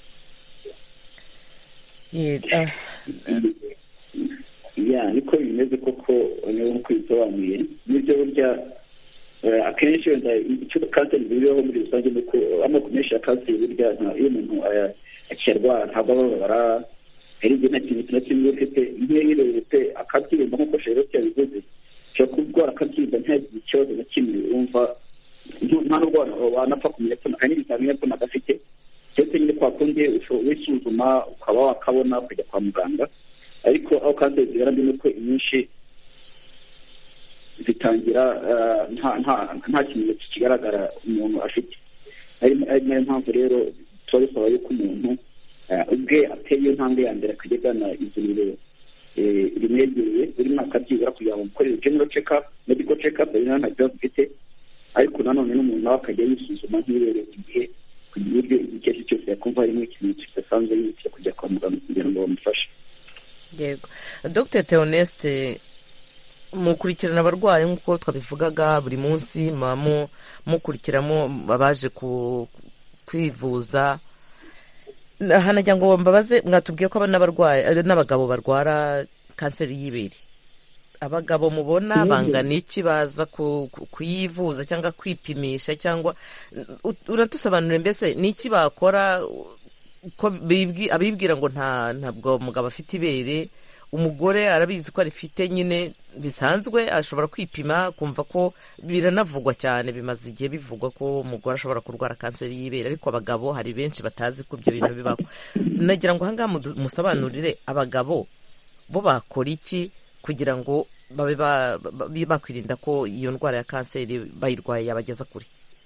ya niko bimeze koko, niba nk'uko bisobanuye n'ibyo burya akenshi wenda icyo kanseri ziriho muri rusange ni uko amoko menshi ya kanseri burya iyo umuntu akirwara ntabwo ababara, hari igihe nta kintu na kimwe ufite nk'iyo yirebye akabyimba nk'uko Charlotte yabivuze, ushobora kurwara akabyimba ntihagire ikibazo na kimwe wumva, nta n'ubwo wanapfa kumenya ko hari n'ibizamini ko nagafite, ndetse nyine kwa kundi wisuzuma ukaba wakabona ukajya kwa muganga. Ariko aho kanseri zigaragara ni uko inyinshi zitangira nta kimenyetso kigaragara umuntu afite. ari nayo mpamvu rero tuba dusaba yuko umuntu ubwe ateye iyo ntambwe ya mbere akajya agana ivuriro rimwegereye buri mwaka byibura kugira ngo mukorere general check up, medical check up, nta kibazo ufite. ariko nanone n'umuntu nawe akajya yisuzuma ntibere igihe kugira ibyo igihe cyose cyose yakumva harimo ikimenyetso kidasanzwe yihutira kujya kwa muganga kugira ngo bamufashe. Yego, Dr Theoneste, mukurikirana abarwayi nk'uko twabivugaga buri munsi, mukurikiramo abaje kwivuza. hanagira ngo mbabaze, mwatubwiye ko n'abarwayi n'abagabo barwara kanseri y'ibere. abagabo mubona bangana iki baza kuyivuza cyangwa kwipimisha, cyangwa uratusobanurire mbese ni iki bakora ko abibwira ngo ntabwo umugabo afite ibere, umugore arabizi ko arifite nyine bisanzwe, ashobora kwipima kumva ko biranavugwa cyane, bimaze igihe bivugwa ko umugore ashobora kurwara kanseri y'ibere, ariko abagabo hari benshi batazi ko ibyo bintu bibaho. nagira ngo ahangaha musobanurire abagabo bo bakora iki kugira ngo babe bakwirinda ko iyo ndwara ya kanseri bayirwaye yabageza kure.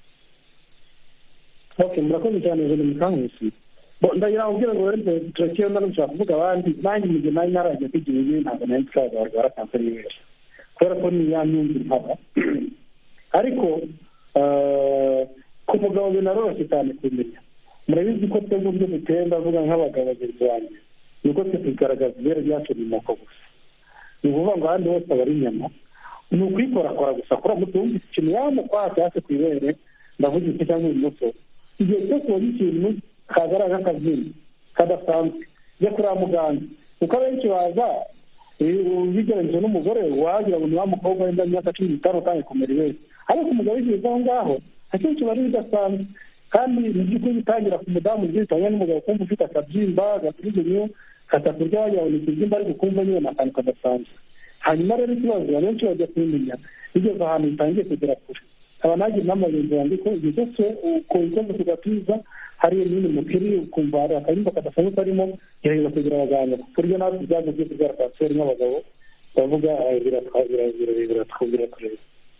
murakoze cyane jene mukankusi. ndagira ngo ubwira ngo rero turakiye ndano nshaka kuvuga abandi nanjye mu gihe nari narajya kwigira ibi ntabwo nari nshaka barwara kanseri y'ibere kubera ko ni ya myumvire mpaba. ariko ku mugabo binaroroshye cyane kumenya. murabizi ko twebwe byo duteye, ndavuga nk'abagabo bagenzi banjye, ni uko twe tugaragaza ibere ryacu ni moko gusa. ni ukuvuga ngo ahandi hose aba ari inyama, ni ukwikorakora gusa kuri muto wumvise ikintu yamukwaha cyangwa se ku ibere ndavuga iki cyangwa ibumoso, igihe cyose ubonye ikintu kagaragara nk'akabyina kadasanzwe jya kuri muganga, kuko abenshi baza bigereranyije n'umugore wagira ngo ni wa mukobwa wenda imyaka cumi n'itanu kandi kumera ibere, ariko umugabo wigeze aho ngaho akenshi bari bidasanzwe, kandi mu by'ukuri bitangira ku mudamu byitanye n'umugabo kumva ufite akabyimba gaturugenyo katakurya wagira ngo ni ikibyimba ariko kumva niyo ni akantu kadasanzwe. hanyuma rero ikibazo abenshi bajya kubimenya bigeze ahantu bitangiye kugera kure. aba nagira inama bagenzi banjye ko igihe cyose uko ikibazo tugatuza hariya nyine mukiri ukumva hari akayimba kadasanzwe karimo, gerageza kugira abaganga ku buryo natwe ibyago byo kurwara kanseri nk'abagabo bavuga biratwumvira kureba.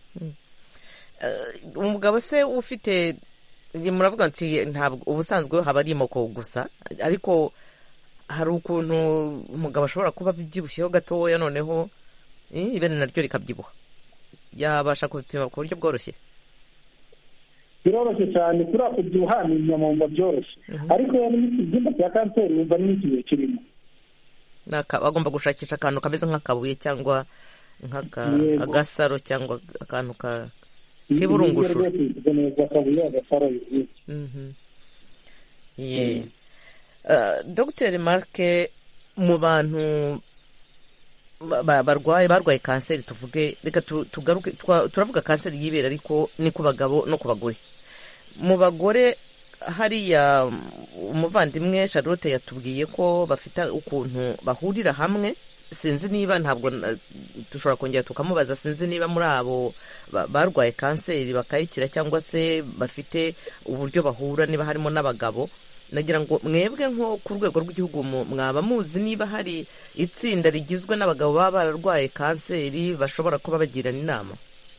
umugabo se ufite muravuga nti ntabwo ubusanzwe haba ari imoko gusa, ariko hari ukuntu umugabo ashobora kuba abyibushyeho gatoya noneho ibere naryo rikabyibuha, yabasha kubipima ku buryo bworoshye? biroroshye cyane, kuri ako byibuha ni inyama wumva byoroshye, ariko iyo n'ikibyimba cya kanseri wumva n'ikibuye kirimo. agomba gushakisha akantu kameze nk'akabuye cyangwa nk'agasaro cyangwa akantu k'iburungushu. Dr Marc, mu bantu barwaye barwaye kanseri, tuvuge reka tugaruke, turavuga kanseri y'ibere ariko ni ku bagabo no ku bagore. mu bagore hariya umuvandimwe Charlotte yatubwiye ko bafite ukuntu bahurira hamwe, sinzi niba, ntabwo dushobora kongera tukamubaza, sinzi niba muri abo barwaye kanseri bakayikira cyangwa se bafite uburyo bahura, niba harimo n'abagabo. nagira ngo mwebwe nko ku rwego rw'igihugu mwaba muzi niba hari itsinda rigizwe n'abagabo baba bararwaye kanseri bashobora kuba bagirana inama?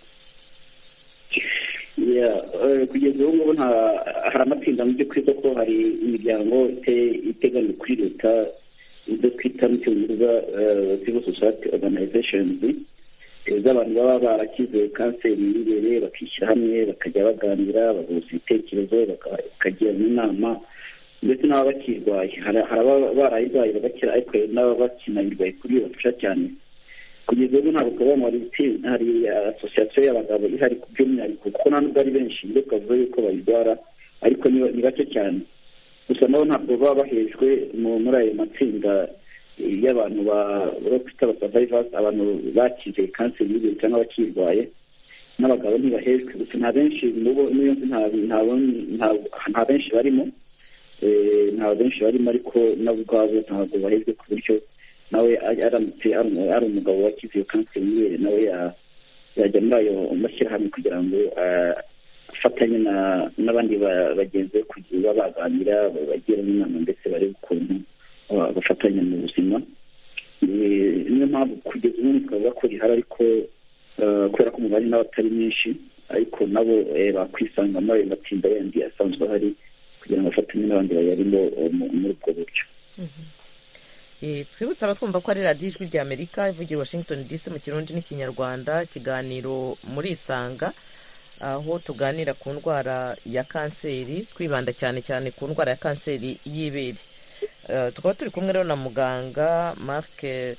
kugeza ubu ngubu hari amatsinda mu by'ukuri kuko hari imiryango itegamiye kuri leta ibyo twita mu cyongereza civil society organizations, z'abantu baba barakize kanseri y'ibere bakishyira hamwe bakajya baganira bagahuza ibitekerezo bakagirana inama, ndetse n'ababa bakirwaye hari ababa barayirwaye bagakira, ariko n'ababa bakinayirwaye kuri iyo bafasha cyane. kugeza ubu ntabwo twabona hari asosiyasiyo y'abagabo ihari ku by'umwihariko, kuko ntabwo ari benshi iyo twavuze yuko bayirwara, ariko ni bake cyane. gusa nabo ntabwo baba bahejwe muri ayo matsinda y'abantu bafite abasavayivasi, abantu bakize kanseri y'ibere cyangwa bakirwaye. n'abagabo ntibahejwe, gusa nta benshi nta benshi barimo nta benshi barimo ariko nabo ubwabo ntabwo bahejwe ku buryo nawe aramutse ari umugabo wakize iyo kanseri y'ibere nawe yajya muri ayo mashyirahamwe kugira ngo afatanye n'abandi bagenzi be kugira baganira bagirana inama ndetse barebe ukuntu bafatanya mu buzima. niyo mpamvu kugeza ubu twavuga ko rihari, ariko kubera ko umubare nawe atari mwinshi, ariko nabo bakwisanga muri ayo matsinda yandi asanzwe ahari kugira ngo bafatanye n'abandi bayarimo muri ubwo buryo. twibutse abatwumva ko ari radiyo ijwi ry'Amerika ivugira Washington D C mu kirundi n'ikinyarwanda, ikiganiro muri Isanga, aho tuganira ku ndwara ya kanseri, twibanda cyane cyane ku ndwara ya kanseri y'ibere. tukaba turi kumwe rero na muganga Marc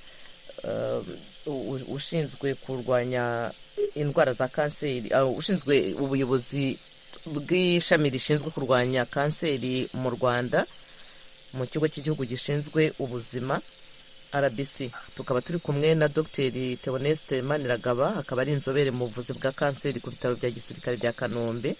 ushinzwe kurwanya indwara za kanseri, ushinzwe ubuyobozi bw'ishami rishinzwe kurwanya kanseri mu Rwanda mu kigo cy'igihugu gishinzwe ubuzima R B C. tukaba turi kumwe na Dr Theoneste Maniragaba, akaba ari inzobere mu buvuzi bwa kanseri ku bitaro bya gisirikare bya Kanombe.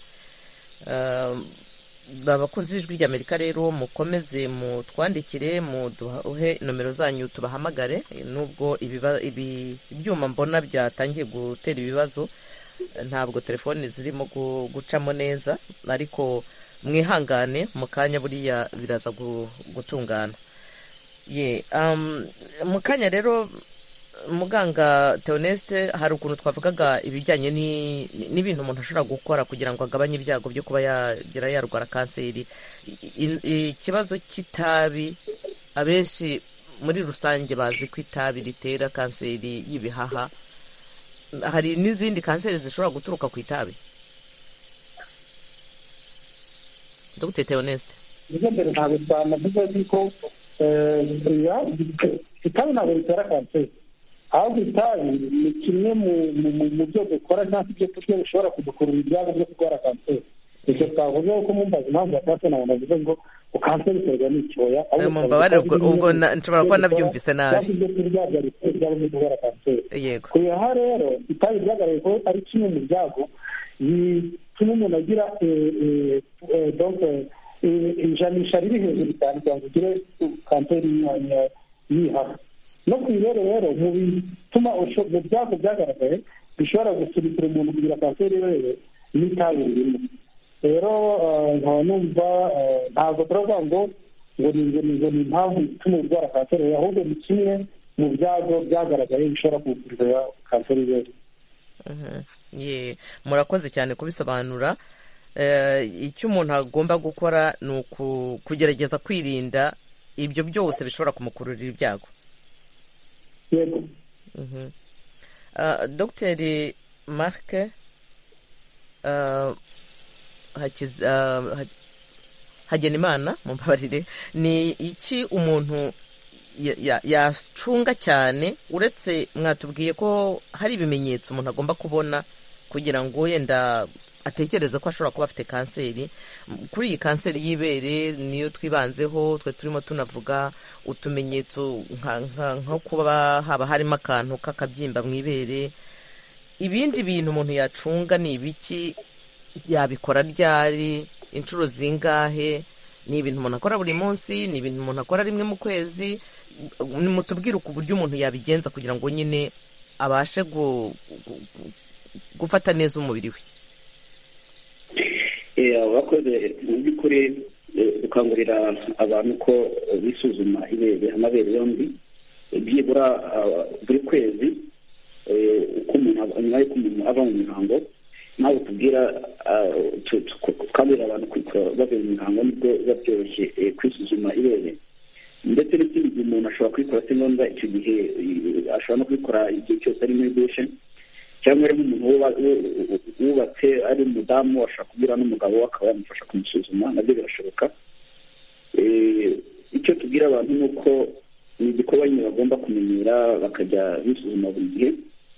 abakunzi b'ijwi ry'Amerika rero mukomeze mutwandikire, muduhe nomero zanyu tubahamagare, nubwo ibyuma mbona byatangiye gutera ibibazo, ntabwo telefoni zirimo gucamo neza, ariko mwihangane mu kanya buriya biraza gutungana. ye mu kanya rero muganga Theoneste, hari ukuntu twavugaga ibijyanye n'ibintu umuntu ashobora gukora kugira ngo agabanye ibyago byo kuba yagira yarwara kanseri. ikibazo cy'itabi, abenshi muri rusange bazi ko itabi ritera kanseri y'ibihaha. hari n'izindi kanseri zishobora guturuka ku itabi? Dr Theoneste. ibyo mbere ntabwo twanavuga yuko itabi ntabwo ritera kanseri, ahubwo itabi ni kimwe mu byo dukora cyangwa ibyo turya bishobora kudukurura ibyago byo kurwara kanseri. icyo twavuze ko mumbaza impamvu ya kanseri ntabwo navuze ngo kanseri iterwa n'icyoya, ubwo nshobora kuba nabyumvise nabi. ibyo turya byaba byo kurwara kanseri. Yego. Aha rero itabi ryagaragaye ko ari kimwe mu byago bituma umuntu agira ijanisha riri hejuru cyane kugira ngo ugire kanseri yihaha. No ku ibere rero mu bituma mu byago byagaragaye bishobora gusubikira umuntu kugira kanseri y'ibere n'itabi ririmo. Rero nkaba numva ntabwo turavuga ngo ngo ni impamvu ituma urwara kanseri, ahubwo ni kimwe mu byago byagaragaye bishobora kugukurira kanseri y'ibere. Murakoze cyane kubisobanura. Icyo umuntu agomba gukora ni ukugerageza kwirinda ibyo byose bishobora kumukururira ibyago. Yego. Dogiteri Marc Hagenimana, mumbabarire, ni iki umuntu yacunga cyane, uretse mwatubwiye ko hari ibimenyetso umuntu agomba kubona kugira ngo yenda atekereza ko ashobora kuba afite kanseri? Kuri iyi kanseri y'ibere niyo twibanzeho, twe turimo tunavuga utumenyetso nko kuba haba harimo akantu k'akabyimba mu ibere. Ibindi bintu umuntu yacunga ni ibiki? Yabikora ryari? Inshuro zingahe? Ni ibintu umuntu akora buri munsi? Ni ibintu umuntu akora rimwe mu kwezi? Nimutubwire ku buryo umuntu yabigenza kugira ngo nyine abashe gufata neza umubiri we. Abakoze mu by'ukuri dukangurira abantu ko bisuzuma ibere, amabere yombi byibura buri kwezi, uko umuntu nyuma y'uko umuntu ava mu mihango. Nawe tubwira tukangurira abantu bavuye mu mihango nibwo biba byoroshye kwisuzuma ibere. Ndetse n'ikindi gihe umuntu ashobora kubikora se ngombwa, icyo gihe ashobora no kubikora igihe cyose ari muri dushe, cyangwa ari nk'umuntu wubatse ari umudamu ashobora kubwira n'umugabo we akaba yamufasha kumusuzuma, nabyo birashoboka. Icyo tubwira abantu ni uko ni igikorwa nyine bagomba kumenyera, bakajya bisuzuma buri gihe,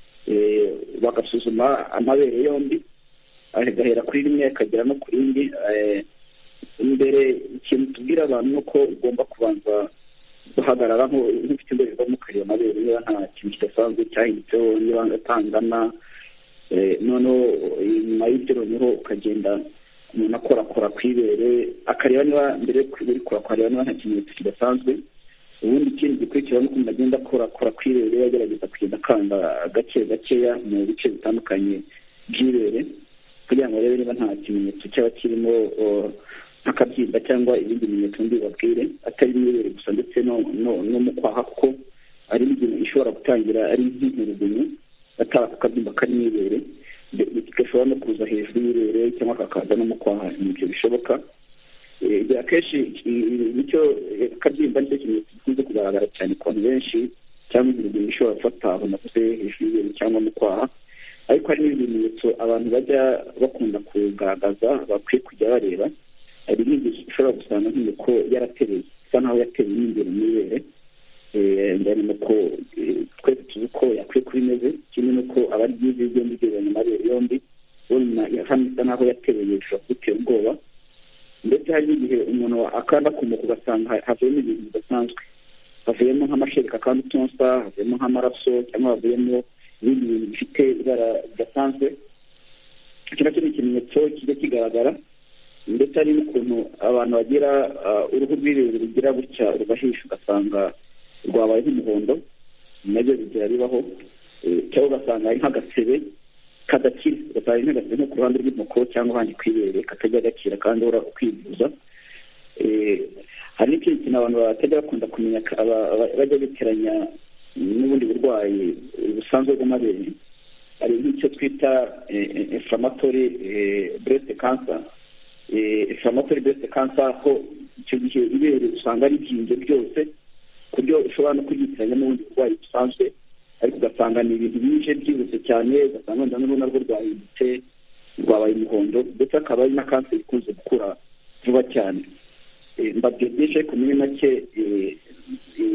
bagasuzuma amabere yombi, agahera kuri rimwe akagera no ku rindi. Imbere ikintu tubwira abantu ni uko ugomba kubanza guhagarara nk'ufite indorerwamo ukareba amabere niba nta kintu kidasanzwe cyahindutseho, niba atangana. Noneho nyuma y'ibyo noneho ukagenda umuntu akorakora ku ibere, akareba niba mbere uri kurakora niba nta kimenyetso kidasanzwe. Ubundi ikindi gikurikira ni uko umuntu agenda akorakora ku ibere, agerageza kugenda akanda gake gakeya mu bice bitandukanye by'ibere kugira ngo arebe niba nta kimenyetso cyaba kirimo nk'akabyimba cyangwa ibindi bimenyetso mbibabwire, atari n'ibere gusa ndetse no mu kwaha, kuko ari ibintu ishobora gutangira ari nk'inturugunyu atari akabyimba kari mu ibere, gashobora no kuza hejuru y'ibere cyangwa kakaza no mu kwaha. Ibyo bishoboka. Akenshi nicyo akabyimba nicyo kimenyetso gikunze kugaragara cyane ku bantu benshi, cyangwa inturugunyu ishobora gufata aho navuze hejuru y'ibere cyangwa mu kwaha. Ariko hari n'ibindi bimenyetso abantu bajya bakunda kugaragaza bakwiye kujya bareba. Hari n'igihe ushobora gusanga nk'uko yaratereye, isa naho yatereye n'imbere mu ibere, ndani nuko twese tuzi ko yakwiye kuba imeze, kimwe nuko abari byiza byombi byuzanye amabere yombi, ubona hano isa naho yatereye bishobora kugutera ubwoba. Ndetse hari n'igihe umuntu akanda kumuka ugasanga havuyemo ibintu bidasanzwe, havuyemo nk'amashereka kandi utonsa, havuyemo nk'amaraso, cyangwa havuyemo ibindi bintu bifite ibara ridasanzwe. Iki nacyo ni ikimenyetso kijya kigaragara. Ndetse hari n'ukuntu abantu bagira uruhu rw'ibere rugira gutya rubahisha, ugasanga rwabaye nk'umuhondo, nabyo bigira bibaho. Cyangwa ugasanga ari nk'agasebe kadakira, ugasanga nk'agasebe nko ku ruhande rw'inkoko cyangwa ahandi ku ibere katajya gakira kandi uhora ukwivuza. Hari n'ikindi kintu abantu batajya bakunda kumenya, bajya biteranya n'ubundi burwayi busanzwe bw'amabere. Hari nk'icyo twita inflammatory breast cancer. Inflammatory breast cancer, ko icyo gihe ibere usanga ari byinje byose ku buryo ushobora no kuryitiranya n'ubundi burwayi busanzwe, ariko ugasanga ni ibintu byinshi byihuse cyane, ugasanga wenda n'uruhu narwo rwahindutse rwabaye umuhondo, ndetse akaba ari na kanseri ikunze gukura vuba cyane. Mbabwiye byinshi ariko muri make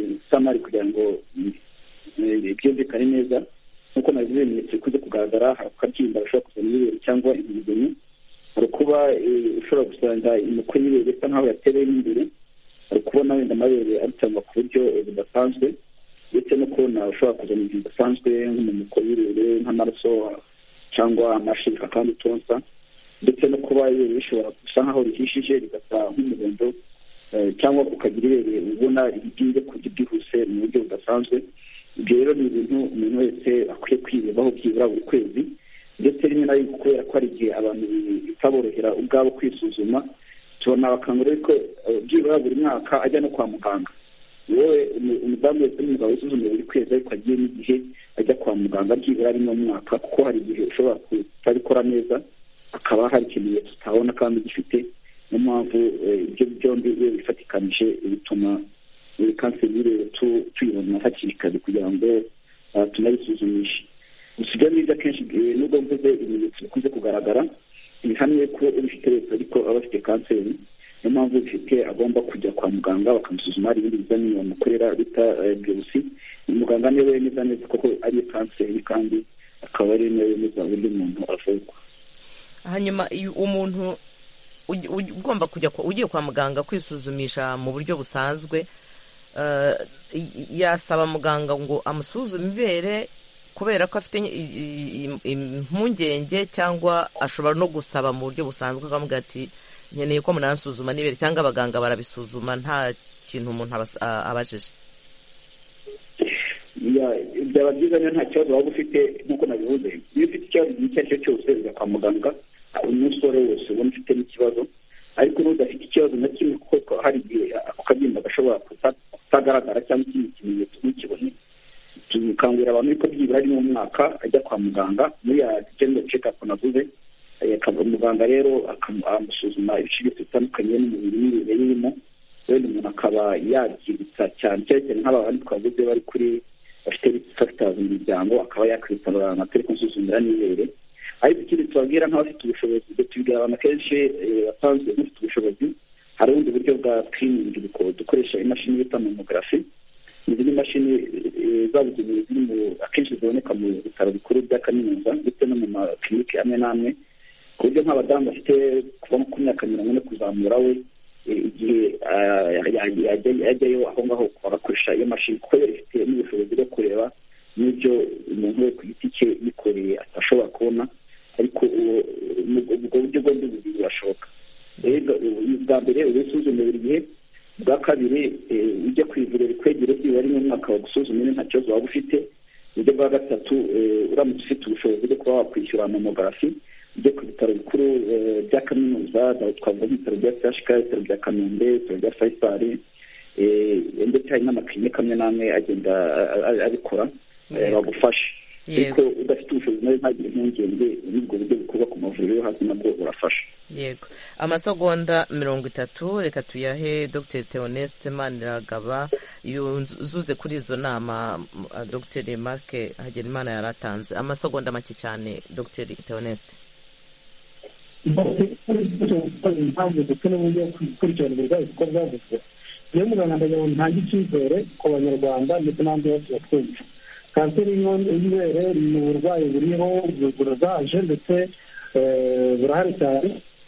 samari kugira ngo byumvikane neza. Nk'uko nabivuze, ibimenyetso bikunze kugaragara, hari akabyimba gashobora kuzana ibere cyangwa imigemo, hari kuba ushobora gusanga imoko y'ibere isa nk'aho yatereye n'imbere, hari kubona wenda amabere arutangwa ku buryo budasanzwe, ndetse no kubona ushobora kuzana ibintu bidasanzwe nk'umunuko w'ibere nk'amaraso cyangwa amashereka kandi utonsa, ndetse no kuba ibere bishobora gusa nk'aho rihishije rigasa nk'umuhondo, cyangwa ukagira ibere ubona rigiye kurya byihuse mu buryo budasanzwe. Ibyo rero ni ibintu umuntu wese akwiye kwirebaho byibura buri kwezi, ndetse rimwe na rimwe kubera ko hari igihe abantu bitaborohera ubwabo kwisuzuma, tubona abakangurira ko byibura buri mwaka ajya no kwa muganga. Wowe umudamu wese n'umugabo wisuzumye buri kwezi, ariko agiye n'igihe ajya kwa muganga byibura rimwe mu mwaka, kuko hari igihe ushobora kutabikora neza hakaba hari ikimenyetso utabona kandi gifite. Niyo mpamvu ibyo byombi iyo bifatikanije bituma kanseri y'ibere tuyibona hakiri kare kugira ngo tunayisuzumishe. Gusa ibyo ngibyo akenshi nubwo mvuze ibimenyetso bikunze kugaragara, bihamye ko ubifite wese ariko aba afite kanseri. Niyo mpamvu ubifite agomba kujya kwa muganga bakamusuzuma, hari ibindi bizamini bamukorera bita biopsi. Muganga niwe wemeza neza koko ari kanseri, kandi akaba ari nawe wemeza uburyo umuntu avurwa. Hanyuma umuntu ugomba kujya ugiye kwa muganga kwisuzumisha mu buryo busanzwe, yasaba muganga ngo amusuzume ibere kubera ko afite impungenge, cyangwa ashobora no gusaba mu buryo busanzwe akamubwira ati nkeneye ko munansuzuma n'ibere, cyangwa abaganga barabisuzuma nta kintu umuntu abajije? Byaba byiza niyo nta kibazo waba ufite. Nk'uko nabivuze, iyo ufite ikibazo icyo ari cyo cyose ujya kwa muganga, umusore wose ubona ufite n'ikibazo, ariko n'udafite ikibazo na kimwe, kuko hari igihe ako kabyimba gashobora kutagaragara cyangwa ikindi kimenyetso ntikibone, dukangurira abantu ko byibura ari mu mwaka ajya kwa muganga muri ya general check up navuze. Muganga rero akamusuzuma ibice byose bitandukanye n'umubiri n'ibere birimo, wenda umuntu akaba yabyibutsa cyane cyane nk'abandi twavuze bari kuri bafite factors mu miryango, akaba yakwitabara nka turi kumusuzumira n'ibere. Ariko ikindi tubabwira nk'abafite ubushobozi, tubibwira abantu kenshi basanzwe bafite ubushobozi, hari ubundi buryo bwa screening dukoresha imashini bita mammography. Izi ni imashini zabugenewe ziri mu akenshi ziboneka mu bitaro bikuru bya kaminuza ndetse no mu makiliniki amwe n'amwe, ku buryo nk'abadamu bafite kuva ku myaka mirongo ine kuzamura, we igihe yajyayo aho ngaho bagakoresha iyo mashini, kuko yo ifite n'ubushobozi bwo kureba n'ibyo umuntu we ku giti cye yikoreye atashobora kubona, ariko ubwo buryo bwombi bubiri burashoboka. Bwa mbere ubisuzume buri gihe, bwa kabiri ujya kwivura bikwegere byibura rimwe mu mwaka bagusuzumire nta kibazo waba ufite. Uburyo bwa gatatu, uramutse ufite ubushobozi bwo kuba wakwishyura mammography, ujye ku bitaro bikuru bya kaminuza, twavuga nk'ibitaro bya C H K, ibitaro bya Kanombe, ibitaro bya Faisal, ndetse hari n'amakiliniki amwe n'amwe agenda abikora bagufasha. Ariko udafite ubushobozi nawe ntagire impungenge, n'ubwo buryo bukorwa ku mavuriro yo hasi nabwo burafasha. Yego, amasegonda mirongo itatu reka tuyahe Dr Theoneste Maniragaba yuzuze kuri izo nama Dr Marc Hagenimana yaratanze. Amasegonda make cyane Dr Theoneste. impamvu ndetse n'uburyo gukurikirana uburwayi kuko bwavuzwe, niyo muganga ndagira ntange icyizere ku banyarwanda ndetse n'abandi bose batwumva. Kanseri y'ibere ni uburwayi buriho, burazaje ndetse burahari cyane,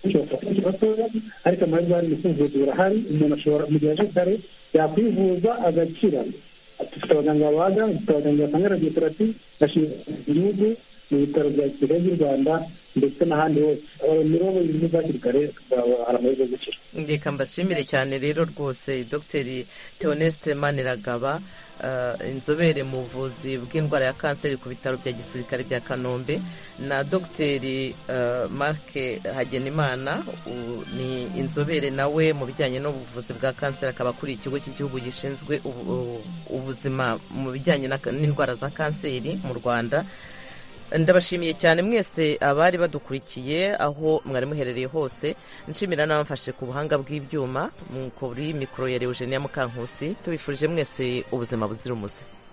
ariko amahirwe ari mu kwivuza burahari. Umuntu ashobora mu gihe aje kare yakwivuza agakira. Dufite abaganga babaga, dufite abaganga batanga radiotherapy bashinzwe igihugu mu bitaro bya Kigali by'u Rwanda ndetse n'ahandi hose. Nibo bivuze hakiri kare hari amahirwe yo gukira. Reka mbashimire cyane rero rwose Dr Theoneste Maniragaba, inzobere mu buvuzi bw'indwara ya kanseri ku bitaro bya gisirikare bya Kanombe, na Dr Marc Hagenimana ni inzobere nawe mu bijyanye n'ubuvuzi bwa kanseri, akaba kuri ikigo cy'igihugu gishinzwe ubuzima mu bijyanye n'indwara za kanseri mu Rwanda. Ndabashimiye cyane mwese abari badukurikiye aho mwari muherereye hose. Nshimira n'abamfashe ku buhanga bw'ibyuma, kuri mikoro ya Eugenia Mukankusi. Tubifurije mwese ubuzima buzira umuze.